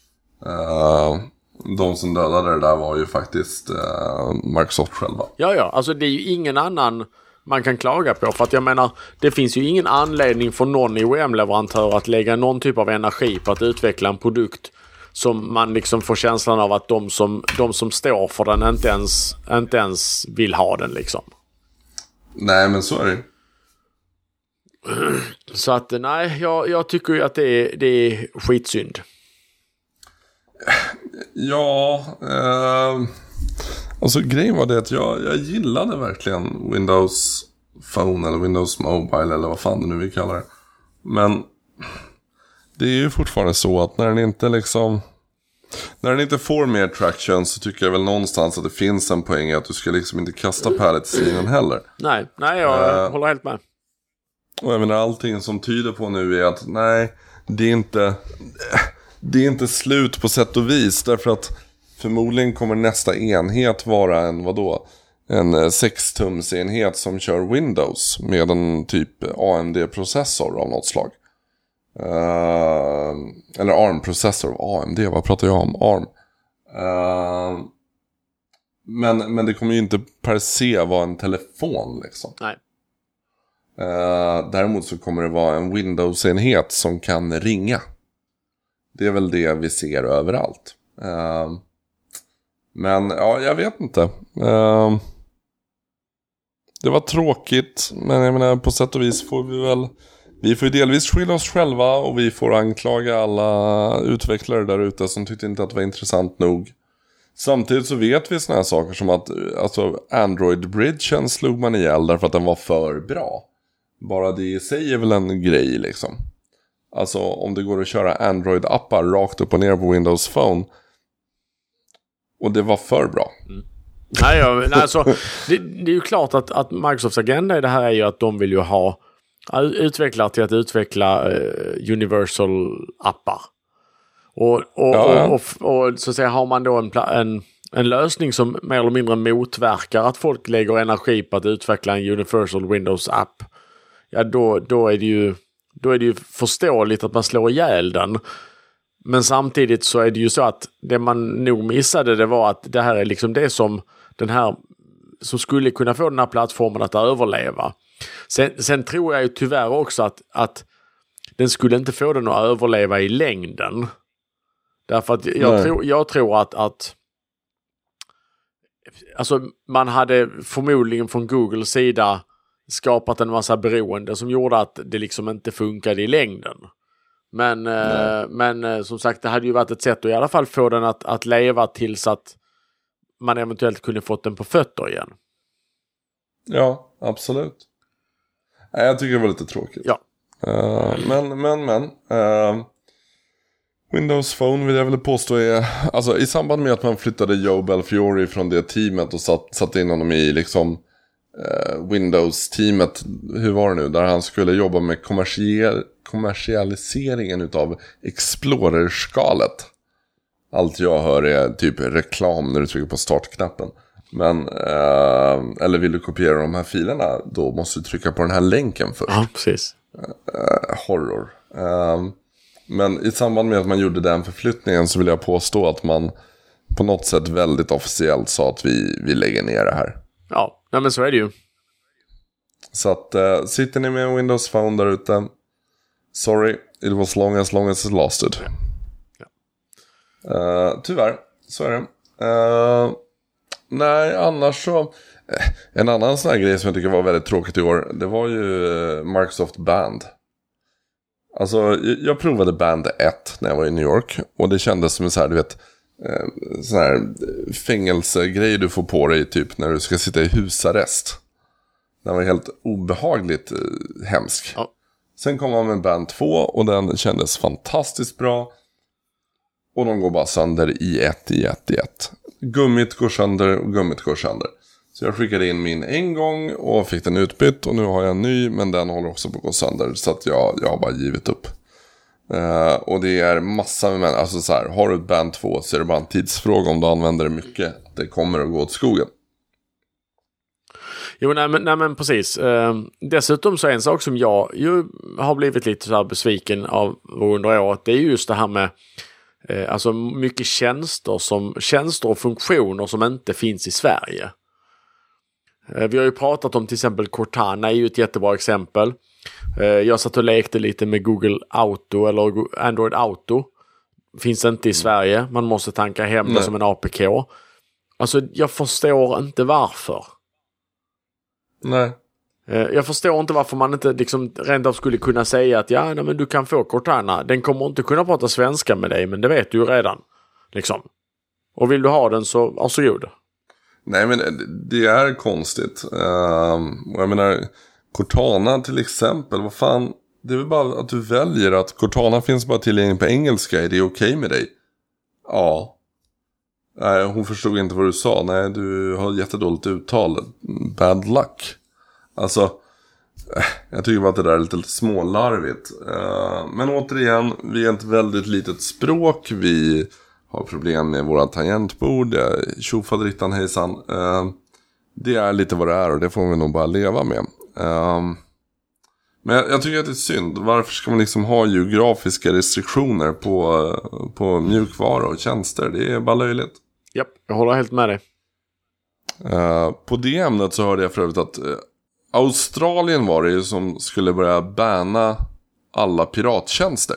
Speaker 2: det där var ju faktiskt Microsoft själva.
Speaker 1: Ja, alltså det är ju ingen annan man kan klaga på. För att jag menar, det finns ju ingen anledning för någon IOM-leverantör att lägga någon typ av energi på att utveckla en produkt som man liksom får känslan av att de som står för den inte ens vill ha den liksom.
Speaker 2: Nej, men så är det.
Speaker 1: Så att nej, jag tycker ju att det är skitsynd.
Speaker 2: Ja, alltså grejen var det att jag gillade verkligen Windows Phone eller Windows Mobile eller vad fan det nu vi kallar det. Men det är ju fortfarande så att när den inte får mer traction, så tycker jag väl någonstans att det finns en poäng i att du ska liksom inte kasta pallets i den heller.
Speaker 1: Nej, jag håller helt med.
Speaker 2: Och jag menar, allting som tyder på nu är att nej, det är inte slut på sätt och vis, därför att förmodligen kommer nästa enhet vara en 6-tums enhet som kör Windows med en typ AMD-processor av något slag. Eller ARM-processor. AMD, vad pratar jag om? ARM. Men det kommer ju inte per se vara en telefon liksom.
Speaker 1: Nej.
Speaker 2: Däremot så kommer det vara en Windows-enhet som kan ringa. Det är väl det vi ser överallt. Men ja, jag vet inte. Det var tråkigt, men jag menar, på sätt och vis får vi får ju delvis skylla oss själva, och vi får anklaga alla utvecklare där ute som tyckte inte att det var intressant nog. Samtidigt så vet vi såna här saker som att alltså Android-bridgen slog man ihjäl därför att den var för bra. Bara det i sig är väl en grej liksom. Alltså om det går att köra Android-appar rakt upp och ner på Windows Phone, och det var för bra.
Speaker 1: Nej, alltså, det är ju klart att Microsofts agenda i det här är ju att de vill ju ha utvecklare till att utveckla Universal-appar. Och så att säga, har man då en lösning som mer eller mindre motverkar att folk lägger energi på att utveckla en Universal Windows-app, ja då är det ju förståeligt att man slår ihjäl den. Men samtidigt så är det ju så att det man nog missade, det var att det här är liksom det som som skulle kunna få den här plattformen att överleva. Sen tror jag ju tyvärr också att den skulle inte få den att överleva i längden. Därför att jag tror att alltså man hade förmodligen från Googles sida skapat en massa beroende som gjorde att det liksom inte funkade i längden. Men som sagt, det hade ju varit ett sätt att i alla fall få den att leva tills att man eventuellt kunde fått den på fötter igen.
Speaker 2: Ja, absolut. Jag tycker det var lite tråkigt.
Speaker 1: Ja.
Speaker 2: Men. Windows Phone vill jag väl påstå är, alltså i samband med att man flyttade Joe Belfiore från det teamet och satte in honom i liksom Windows-teamet, hur var det nu, där han skulle jobba med kommersialiseringen utav Explorer-skalet. Allt jag hör är typ reklam när du trycker på startknappen. Men, eller vill du kopiera de här filerna, då måste du trycka på den här länken först.
Speaker 1: Ja, precis.
Speaker 2: Horror. Men i samband med att man gjorde den förflyttningen så vill jag påstå att man på något sätt väldigt officiellt sa att vi lägger ner det här.
Speaker 1: Ja, nej men så är det ju.
Speaker 2: Så att sitter ni med en Windows Phone där ute, sorry, it was long as it lasted. Ja. Tyvärr, så är det. Nej, annars så en annan sån här grej som jag tycker var väldigt tråkigt i år, det var ju Microsoft Band. Alltså, jag provade Band 1 när jag var i New York, och det kändes som en så här, du vet, sån här fängelsegrej du får på dig typ när du ska sitta i husarrest. Den var helt obehagligt hemsk. Ja. Sen kom man med Band 2 och den kändes fantastiskt bra. Och de går bara sönder i ett. Gummit går sönder och gummit går sönder. Så jag skickade in min en gång och fick den utbytt. Och nu har jag en ny, men den håller också på att gå sönder. Så att jag har bara givit upp. Och det är massa med människor. Alltså så här, har du ett Band 2 så är det bara en tidsfråga om du använder det mycket. Det kommer att gå åt skogen.
Speaker 1: Jo, nej men precis. Dessutom så är en sak som jag ju har blivit lite så här besviken av under året. Det är just det här med alltså mycket tjänster och funktioner som inte finns i Sverige. Vi har ju pratat om till exempel Cortana är ju ett jättebra exempel. Jag satt och lekte lite med Google Auto eller Android Auto. Finns inte i Sverige. Man måste tanka hem det som en APK. Alltså jag förstår inte varför.
Speaker 2: Nej.
Speaker 1: Jag förstår inte varför man inte liksom rent av skulle kunna säga att ja, nej, men du kan få Cortana. Den kommer inte kunna prata svenska med dig, men det vet du ju redan. Liksom. Och vill du ha den så varsågod.
Speaker 2: Nej, men det är konstigt. Jag menar, Cortana till exempel, vad fan, det är väl bara att du väljer att Cortana finns bara tillgänglig på engelska. Är det okej med dig? Ja. Nej, hon förstod inte vad du sa. Nej, du har jättedåligt uttal. Bad luck. Alltså, jag tycker bara att det där är lite smålarvigt. Men återigen, vi är ett väldigt litet språk. Vi har problem med våra tangentbord. Tjofaderittan hejsan. Det är lite vad det är och det får vi nog bara leva med. Men jag tycker att det är synd. Varför ska man liksom ha geografiska restriktioner på mjukvara och tjänster? Det är bara löjligt.
Speaker 1: Japp, jag håller helt med dig.
Speaker 2: På det ämnet så hörde jag för övrigt att Australien var det ju som skulle börja banna alla pirattjänster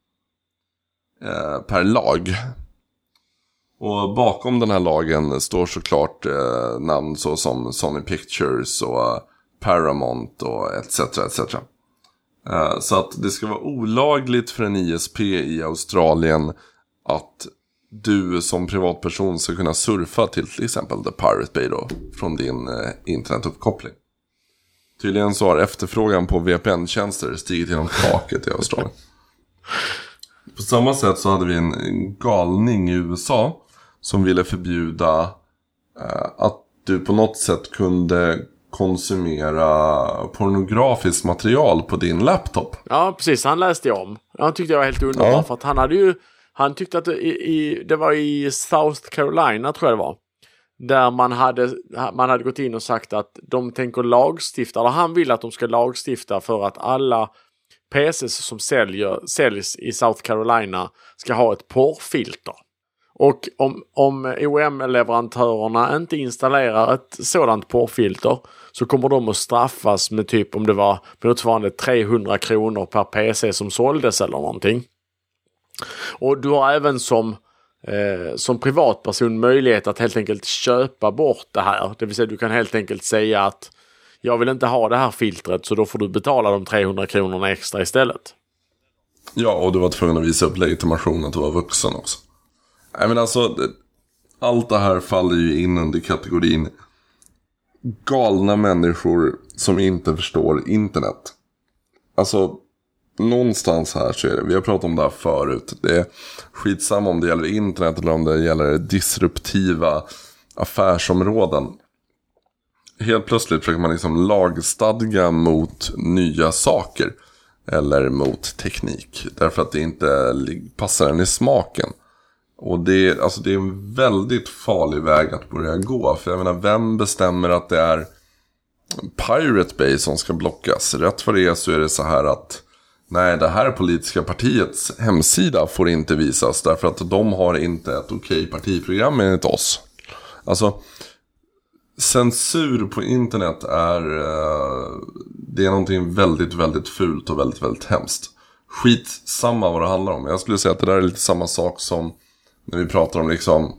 Speaker 2: per lag. Och bakom den här lagen står såklart namn så som Sony Pictures och Paramount och etc. Så att det ska vara olagligt för en ISP i Australien att du som privatperson ska kunna surfa till exempel The Pirate Bay då, från din internetuppkoppling. Tydligen så har efterfrågan på VPN-tjänster stigit genom taket i Australien. På samma sätt så hade vi en galning i USA som ville förbjuda att du på något sätt kunde konsumera pornografiskt material på din laptop. Ja, precis. Han läste jag om. Han tyckte jag var helt underbar. Ja. För att han tyckte att det var i South Carolina, tror jag det var. Där man hade gått in och sagt att de tänker lagstifta, eller han vill att de ska lagstifta för att alla PCs som säljs i South Carolina ska ha ett porrfilter. Och om OEM-leverantörerna inte installerar ett sådant porrfilter så kommer de att straffas med typ, om det var motsvarande 300 kronor per PC som såldes eller någonting. Och du har även som privatperson möjlighet att helt enkelt köpa bort det här. Det vill säga du kan helt enkelt säga att jag vill inte ha det här filtret, så då får du betala de 300 kronorna extra istället. Ja, och du var tvungen att visa upp legitimation att du var vuxen också. Nej, men alltså, allt det här faller ju in under kategorin galna människor som inte förstår internet. Alltså, någonstans här så är det, vi har pratat om det här förut, det är skitsamma om det gäller internet eller om det gäller disruptiva affärsområden. Helt plötsligt försöker man liksom lagstadga mot nya saker eller mot teknik, därför att det inte passar en i smaken. Och det är en väldigt farlig väg att börja gå. För jag menar, vem bestämmer att det är Pirate Bay som ska blockas? Rätt för det så är det så här att nej, det här politiska partiets hemsida får inte visas därför att de har inte ett okej partiprogram enligt oss. Alltså, censur på internet det är någonting väldigt, väldigt fult och väldigt, väldigt hemskt. Skitsamma vad det handlar om. Jag skulle säga att det där är lite samma sak som när vi pratar om liksom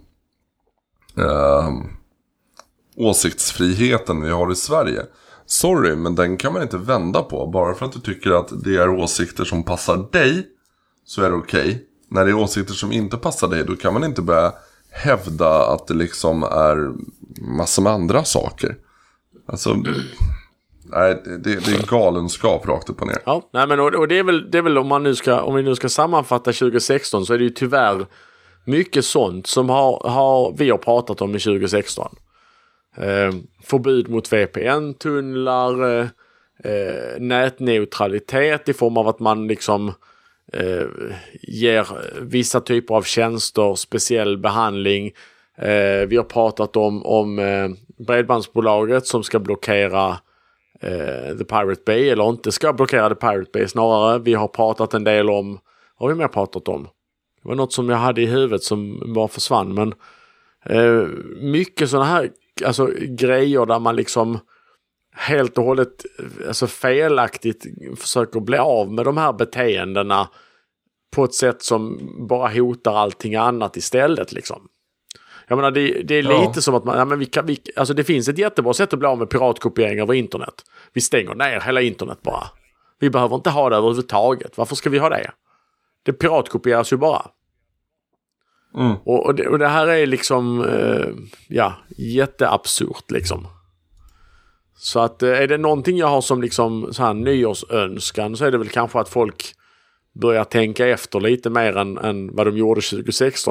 Speaker 2: åsiktsfriheten vi har i Sverige. Sorry, men den kan man inte vända på. Bara för att du tycker att det är åsikter som passar dig så är det okej. När det är åsikter som inte passar dig, då kan man inte börja hävda att det liksom är massor med andra saker. Alltså, nej, det är galenskap rakt upp och ner.
Speaker 1: Ja, nej, men och det är väl om vi nu ska sammanfatta 2016 så är det ju tyvärr mycket sånt som vi har pratat om i 2016. Förbud mot VPN-tunnlar, nätneutralitet i form av att man liksom ger vissa typer av tjänster speciell behandling. Vi har pratat om bredbandsbolaget som ska blockera The Pirate Bay, eller inte ska blockera The Pirate Bay snarare. Vi har pratat en del om, vad har vi mer pratat om? Det var något som jag hade i huvudet som bara försvann, men mycket sådana här alltså grejer där man liksom helt och hållet alltså felaktigt försöker bli av med de här beteendena på ett sätt som bara hotar allting annat istället liksom. Jag menar, det är lite som att man, ja, men alltså det finns ett jättebra sätt att bli av med piratkopiering över internet. Vi stänger ner hela internet bara. Vi behöver inte ha det överhuvudtaget. Varför ska vi ha det? Det piratkopieras ju bara. Mm. Och det här är liksom jätteabsurt liksom. Så att är det någonting jag har som liksom så här nyårsönskan, så är det väl kanske att folk börjar tänka efter lite mer än vad de gjorde 2016.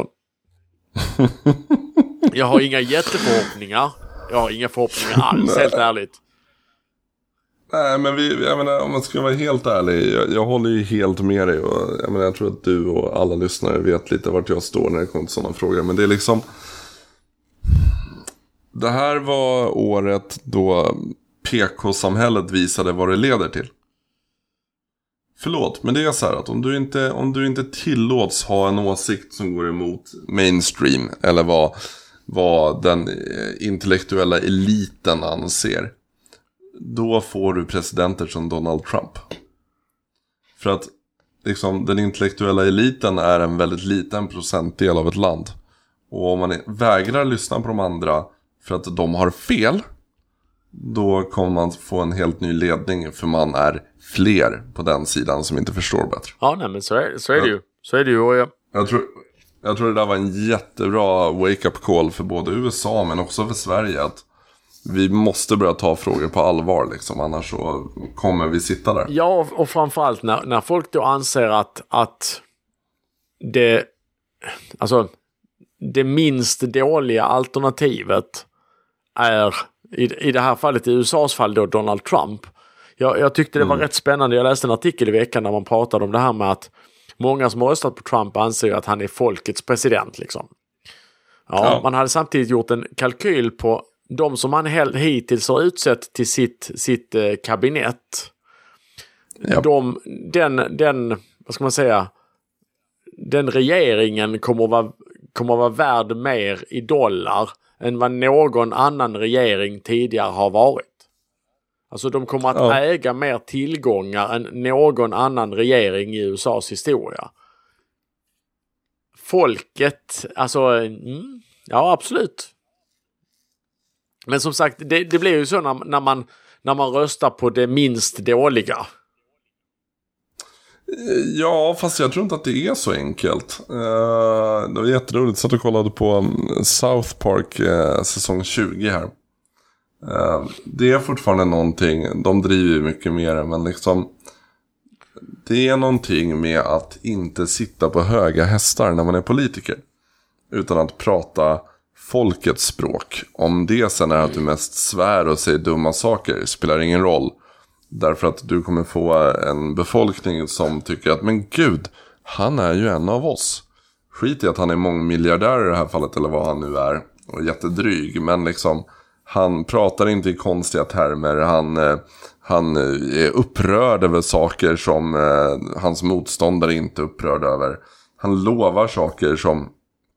Speaker 1: Jag har inga jätteförhoppningar. Jag har inga förhoppningar alls, helt ärligt.
Speaker 2: Nej, men jag menar, om man ska vara helt ärlig, jag håller ju helt med dig. Och jag tror att du och alla lyssnare vet lite vart jag står när det kommer till sådana frågor. Men det är liksom, det här var året då PK-samhället visade vad det leder till. Förlåt, men det är så här att om du inte tillåts ha en åsikt som går emot mainstream eller vad den intellektuella eliten anser, då får du presidenter som Donald Trump. För att liksom, den intellektuella eliten är en väldigt liten procentdel av ett land. Och om man vägrar lyssna på de andra för att de har fel, då kommer man få en helt ny ledning, för man är fler på den sidan som inte förstår bättre.
Speaker 1: Ja, nej, men så är det ju. Så är det ju. Och
Speaker 2: jag tror det där var en jättebra wake-up call för både USA men också för Sverige, att vi måste börja ta frågor på allvar liksom, annars så kommer vi sitta där.
Speaker 1: Ja, och framförallt när folk då anser att det minst dåliga alternativet är i det här fallet, i USAs fall då, Donald Trump. Jag tyckte det var rätt spännande. Jag läste en artikel i veckan där man pratade om det här med att många som har röstat på Trump anser att han är folkets president liksom. Ja. Man hade samtidigt gjort en kalkyl på de som man hittills har utsett till sitt kabinett. Ja. Vad ska man säga, den regeringen kommer att vara värd mer i dollar än vad någon annan regering tidigare har varit. Alltså de kommer att äga mer tillgångar än någon annan regering i USAs historia. Folket, alltså ja, absolut. Men som sagt, det blir ju så när man röstar på det minst dåliga.
Speaker 2: Ja, fast jag tror inte att det är så enkelt. Det var jätteroligt. Jag satt och kollade på South Park säsong 20 här. Det är fortfarande någonting. De driver ju mycket mer, men liksom det är någonting med att inte sitta på höga hästar när man är politiker. Utan att prata folkets språk. Om det sen är att du mest svär och säger dumma saker spelar ingen roll. Därför att du kommer få en befolkning som tycker att men gud, han är ju en av oss. Skit i att han är mångmiljardär i det här fallet eller vad han nu är. Och jättedryg, men liksom han pratar inte i konstiga termer. Han är upprörd över saker som hans motståndare inte är upprörd över. Han lovar saker som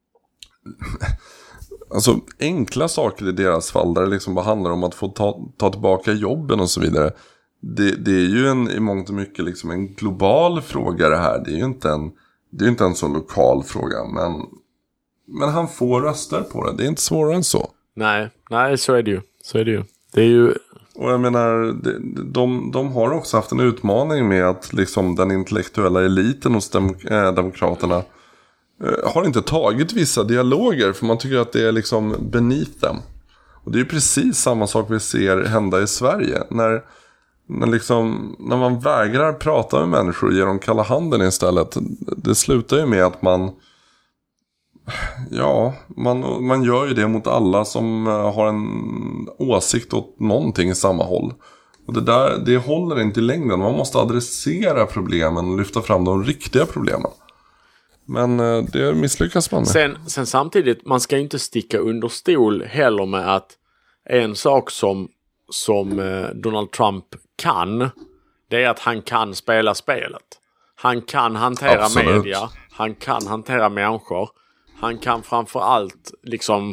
Speaker 2: alltså enkla saker i deras fall där det liksom bara handlar om att få ta tillbaka jobben och så vidare. Det är ju i mångt och mycket liksom en global fråga det här. Det är ju inte en så lokal fråga, men han får röster på det. Det är inte svårare än så.
Speaker 1: Nej, så är det ju. Det är ju...
Speaker 2: Och jag menar, de har också haft en utmaning med att liksom den intellektuella eliten hos demokraterna har inte tagit vissa dialoger för man tycker att det är liksom beneath dem. Och det är ju precis samma sak vi ser hända i Sverige. När man vägrar prata med människor och ger dem kalla handen istället. Det slutar ju med att man gör ju det mot alla som har en åsikt åt någonting i samma håll. Och det håller inte i längden. Man måste adressera problemen och lyfta fram de riktiga problemen. Men det misslyckas man med.
Speaker 1: Sen samtidigt, man ska inte sticka under stol heller med att en sak som Donald Trump kan, det är att han kan spela spelet. Han kan hantera media, han kan hantera människor. Han kan framförallt liksom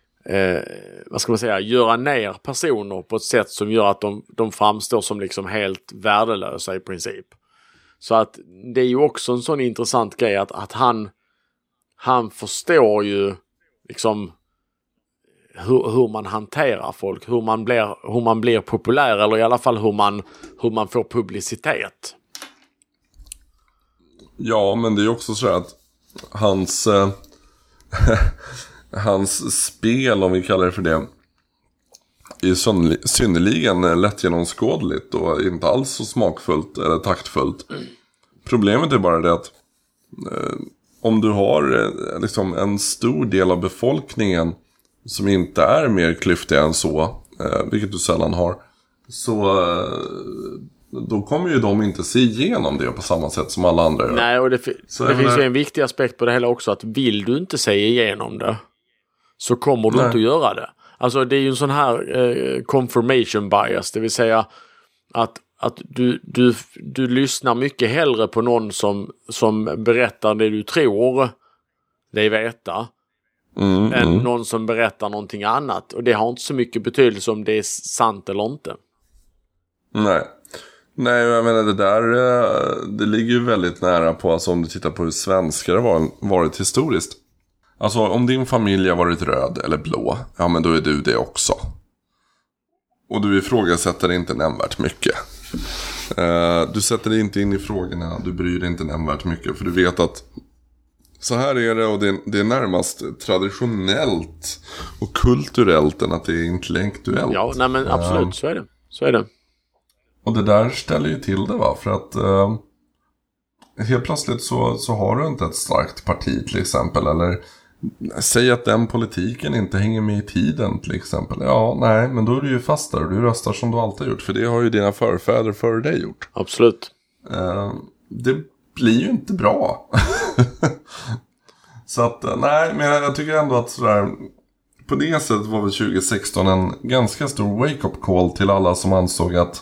Speaker 1: göra ner personer på ett sätt som gör att de framstår som liksom helt värdelösa i princip. Så att det är ju också en sån intressant grej att han förstår ju liksom hur man hanterar folk, hur man blir populär eller i alla fall hur man får publicitet.
Speaker 2: Ja, men det är ju också så att hans spel, om vi kallar det för det, är synnerligen lättgenomskådligt och inte alls så smakfullt eller taktfullt. Problemet är bara det att om du har liksom en stor del av befolkningen som inte är mer klyftiga än så, vilket du sällan har, så då kommer ju de inte se igenom det på samma sätt som alla andra gör.
Speaker 1: Nej, och det finns ju en viktig aspekt på det hela också, att vill du inte se igenom det så kommer du inte att göra det. Alltså det är ju en sån här confirmation bias, det vill säga att du lyssnar mycket hellre på någon som berättar det du tror dig veta än någon som berättar någonting annat. Och det har inte så mycket betydelse om det är sant eller inte.
Speaker 2: Nej, jag menar det ligger ju väldigt nära på, alltså om du tittar på hur svenskar har varit historiskt. Alltså om din familj har varit röd eller blå, ja men då är du det också. Och du ifrågasätter inte nämnvärt mycket. Du sätter dig inte in i frågorna, du bryr dig inte nämnvärt mycket. För du vet att så här är det, och det är närmast traditionellt och kulturellt än att det är intellektuellt.
Speaker 1: Ja, nej men absolut, så är det.
Speaker 2: Och det där ställer ju till det, va? För att helt plötsligt så har du inte ett starkt parti till exempel. Eller säg att den politiken inte hänger med i tiden till exempel. Ja, nej, men då är du ju fast där och du röstar som du alltid gjort. För det har ju dina förfäder före dig gjort.
Speaker 1: Absolut.
Speaker 2: Det blir ju inte bra. Så att, nej, men jag tycker ändå att sådär, på det sättet var väl 2016 en ganska stor wake-up call till alla som ansåg att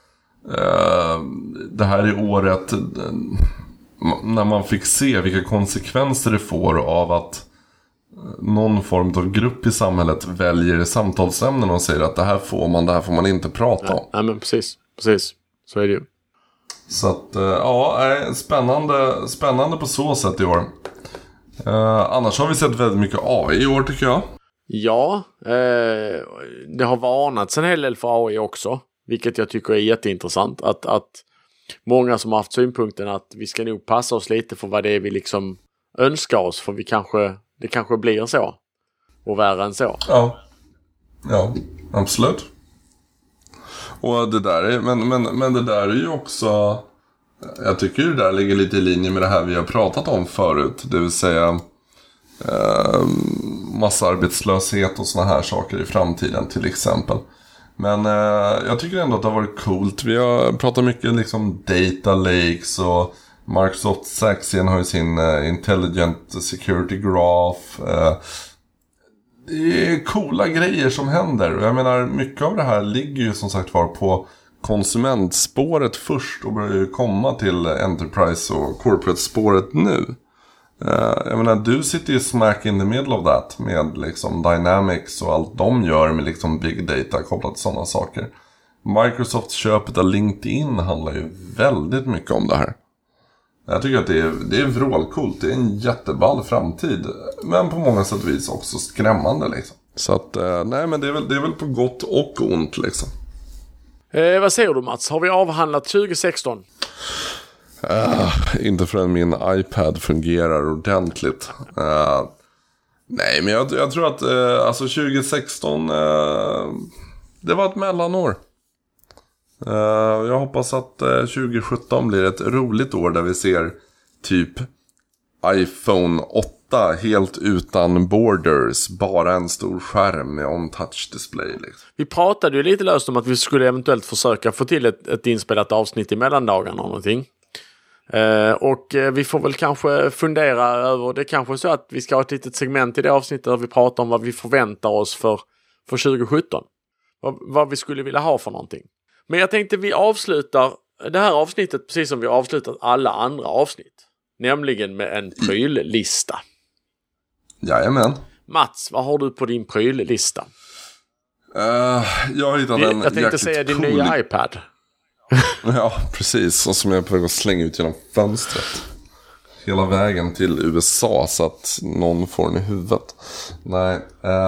Speaker 2: det här är året när man fick se vilka konsekvenser det får av att någon form av grupp i samhället väljer samtalsämnen och säger att det här får man inte prata om.
Speaker 1: Ja, men precis. Så är det ju.
Speaker 2: Så att, spännande på så sätt i år. Annars har vi sett väldigt mycket AI i år, tycker jag.
Speaker 1: Ja, det har varnats en hel del för AI också. Vilket jag tycker är jätteintressant. Att många som har haft synpunkten att vi ska nog passa oss lite för vad det är vi liksom önskar oss. För det kanske blir så. Och värre än så.
Speaker 2: Ja, absolut. Och det där är, men det där är ju också Jag tycker det där ligger lite i linje med det här vi har pratat om förut. Det vill säga massarbetslöshet och såna här saker i framtiden till exempel. Men jag tycker ändå att det har varit coolt. Vi har pratat mycket liksom data lakes och Microsoft Saxion har ju sin Intelligent Security Graph. Det är coola grejer som händer. Och jag menar, mycket av det här ligger ju som sagt var på konsumentspåret först och börjar ju komma till Enterprise och Corporate-spåret nu. Jag menar, du sitter ju smack in the middle of that med liksom Dynamics och allt de gör med liksom big data kopplat till sådana saker. Microsofts köpet av LinkedIn handlar ju väldigt mycket om det här. Jag tycker att det är vrålcoolt. Det är en jätteball framtid. Men på många sätt och vis också skrämmande liksom. Så att, nej men det är väl på gott och ont liksom.
Speaker 1: Vad säger du Mats? Har vi avhandlat 2016?
Speaker 2: Inte förrän min iPad fungerar ordentligt. Nej, men jag tror att alltså 2016 det var ett mellanår. Jag hoppas att 2017 blir ett roligt år där vi ser typ iPhone 8 helt utan borders, bara en stor skärm med on-touch display liksom.
Speaker 1: Vi pratade ju lite löst om att vi skulle eventuellt försöka få till ett inspelat avsnitt i mellandagarna och någonting. Och vi får väl kanske fundera över, det kanske är så att vi ska ha ett litet segment i det avsnittet där vi pratar om vad vi förväntar oss för 2017. Vad vi skulle vilja ha för någonting. Men jag tänkte vi avslutar det här avsnittet precis som vi avslutat alla andra avsnitt. Nämligen med en pryllista.
Speaker 2: Jajamän.
Speaker 1: Mats, vad har du på din pryllista?
Speaker 2: Jag har hittat en
Speaker 1: jag tänkte säga din nya iPad.
Speaker 2: Ja, precis. Och som jag är på väg att slänga ut genom fönstret. Hela vägen till USA så att någon får den i huvudet. Nej.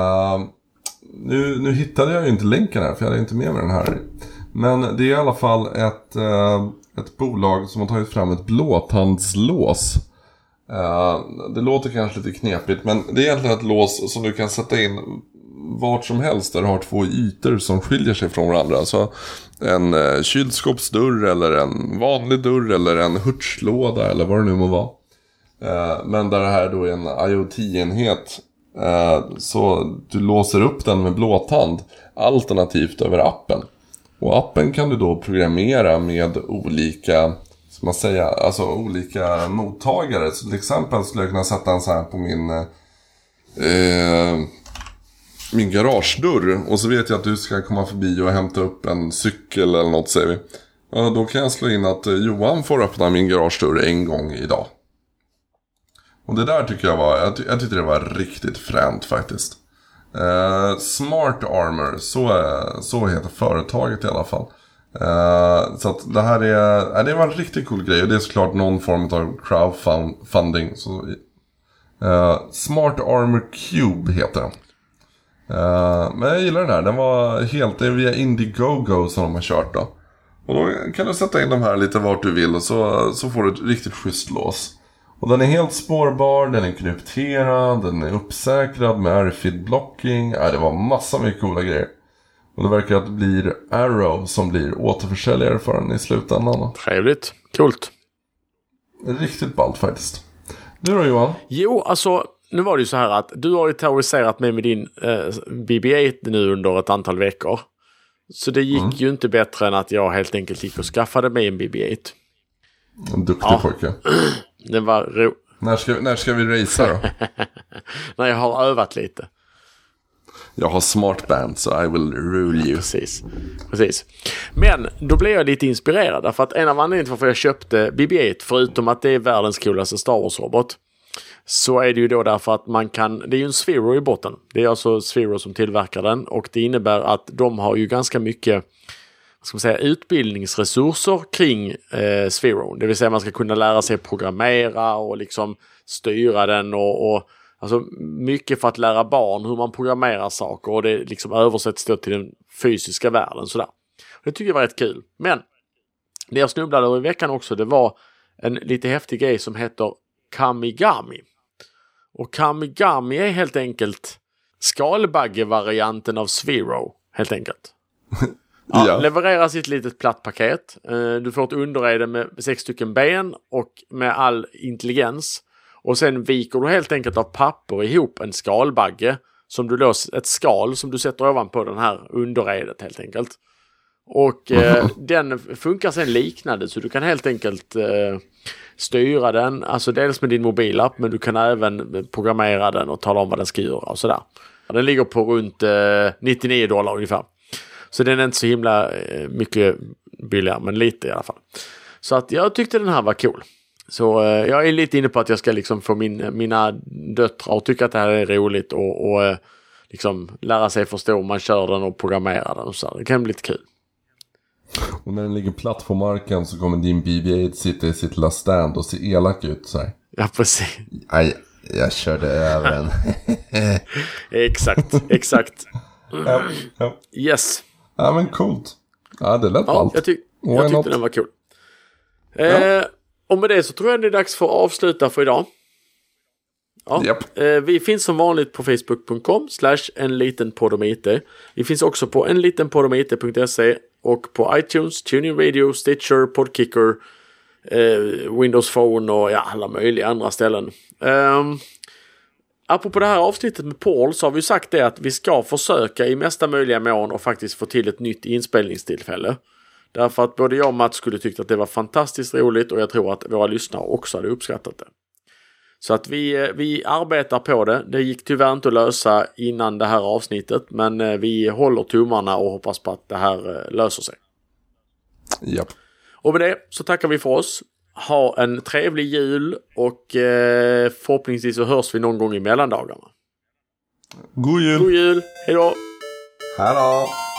Speaker 2: Nu hittade jag ju inte länken här för jag hade inte med mig den här. Men det är i alla fall ett bolag som har tagit fram ett blåtandslås. Det låter kanske lite knepigt, men det är egentligen ett lås som du kan sätta in vart som helst där du har två ytor som skiljer sig från varandra. Alltså en kylskåpsdörr eller en vanlig dörr eller en hurtslåda eller vad det nu må vara. Men där det här då är en IoT-enhet. Så du låser upp den med blåtand alternativt över appen. Och appen kan du då programmera med olika, ska man säga, alltså olika mottagare. Så till exempel skulle jag kunna sätta en så här på min garagedörr. Och så vet jag att du ska komma förbi och hämta upp en cykel eller något, säger vi. Ja, då kan jag slå in att Johan får öppna min garagedörr en gång idag. Och det där tycker jag tyckte det var riktigt fränt faktiskt. Smart Armor, så heter företaget i alla fall. Så att det här det var en riktigt cool grej. Och det är såklart någon form av crowdfunding. Smart Armor Cube heter den. Men jag gillar den här. Den var det är via Indiegogo som de har kört då. Och då kan du sätta in de här lite vart du vill. Och så får du ett riktigt schysst lås. Och den är helt spårbar, den är krypterad, den är uppsäkrad med RFID-blocking. Det var massa mycket coola grejer. Och det verkar att det blir Arrow som blir återförsäljare för den i slutändan.
Speaker 1: Trevligt, coolt.
Speaker 2: Riktigt ballt faktiskt. Du då Johan?
Speaker 1: Jo, alltså nu var det ju så här att du har ju terroriserat mig med din BB-8 nu under ett antal veckor. Så det gick ju inte bättre än att jag helt enkelt gick och skaffade mig en BB-8.
Speaker 2: En duktig pojke.
Speaker 1: Det var
Speaker 2: När ska vi racea då?
Speaker 1: När jag har övat lite.
Speaker 2: Jag har smartband så I will rule you.
Speaker 1: Precis. Men då blev jag lite inspirerad. Därför att en av anledningarna till varför jag köpte BB-8, förutom att det är världens coolaste Star Wars-robot, så är det ju då därför att det är ju en Sphero i botten. Det är alltså Sphero som tillverkar den. Och det innebär att de har ju ganska mycket, ska man säga, utbildningsresurser kring Sphero. Det vill säga man ska kunna lära sig programmera och liksom styra den och alltså mycket för att lära barn hur man programmerar saker, och det liksom översätts då till den fysiska världen sådär. Det tycker jag var rätt kul. Men det jag snubblade över i veckan också, det var en lite häftig grej som heter Kamigami. Och Kamigami är helt enkelt skalbagge-varianten av Sphero, helt enkelt. Ja. Levereras i ett litet platt paket. Du får ett underrede med 6 stycken ben och med all intelligens. Och sen viker du helt enkelt av papper ihop en skalbagge. Som du då, ett skal som du sätter ovanpå den här underredet helt enkelt. Och den funkar sen liknande, så du kan helt enkelt styra den, alltså dels med din mobilapp, men du kan även programmera den och tala om vad den ska göra och sådär. Den ligger på runt $99 ungefär. Så den är inte så himla mycket billigare, men lite i alla fall. Så att jag tyckte den här var cool. Så jag är lite inne på att jag ska liksom få mina döttrar och tycka att det här är roligt och liksom lära sig förstå om man kör den och programmerar den och så. Det kan bli lite kul.
Speaker 3: Och när den ligger platt på marken så kommer din BB-8 sitta i sitt lilla stand och se elak ut så här.
Speaker 1: Ja, precis.
Speaker 3: Aj, jag körde över den.
Speaker 1: Exakt.
Speaker 3: Ja.
Speaker 1: Yes.
Speaker 3: Ja, men coolt. Ja, det lät allt.
Speaker 1: Jag tyckte den var cool. Och med det så tror jag det är dags för att avsluta för idag. Ja.
Speaker 2: Yep.
Speaker 1: Vi finns som vanligt på facebook.com/enlitenpodd-om-IT. Vi finns också på enlitenpodd-om-IT.se och på iTunes, TuneIn Radio, Stitcher, Podkicker, Windows Phone och alla möjliga andra ställen. Apropå det här avsnittet med Paul så har vi sagt det att vi ska försöka i mesta möjliga mån och faktiskt få till ett nytt inspelningstillfälle. Därför att både jag och Mats skulle tyckt att det var fantastiskt roligt och jag tror att våra lyssnare också hade uppskattat det. Så att vi arbetar på det. Det gick tyvärr inte att lösa innan det här avsnittet, men vi håller tummarna och hoppas på att det här löser sig.
Speaker 2: Japp.
Speaker 1: Och med det så tackar vi för oss. Ha en trevlig jul och förhoppningsvis så hörs vi någon gång i mellandagarna.
Speaker 3: God jul!
Speaker 1: God jul! Hej då!
Speaker 3: Hej då!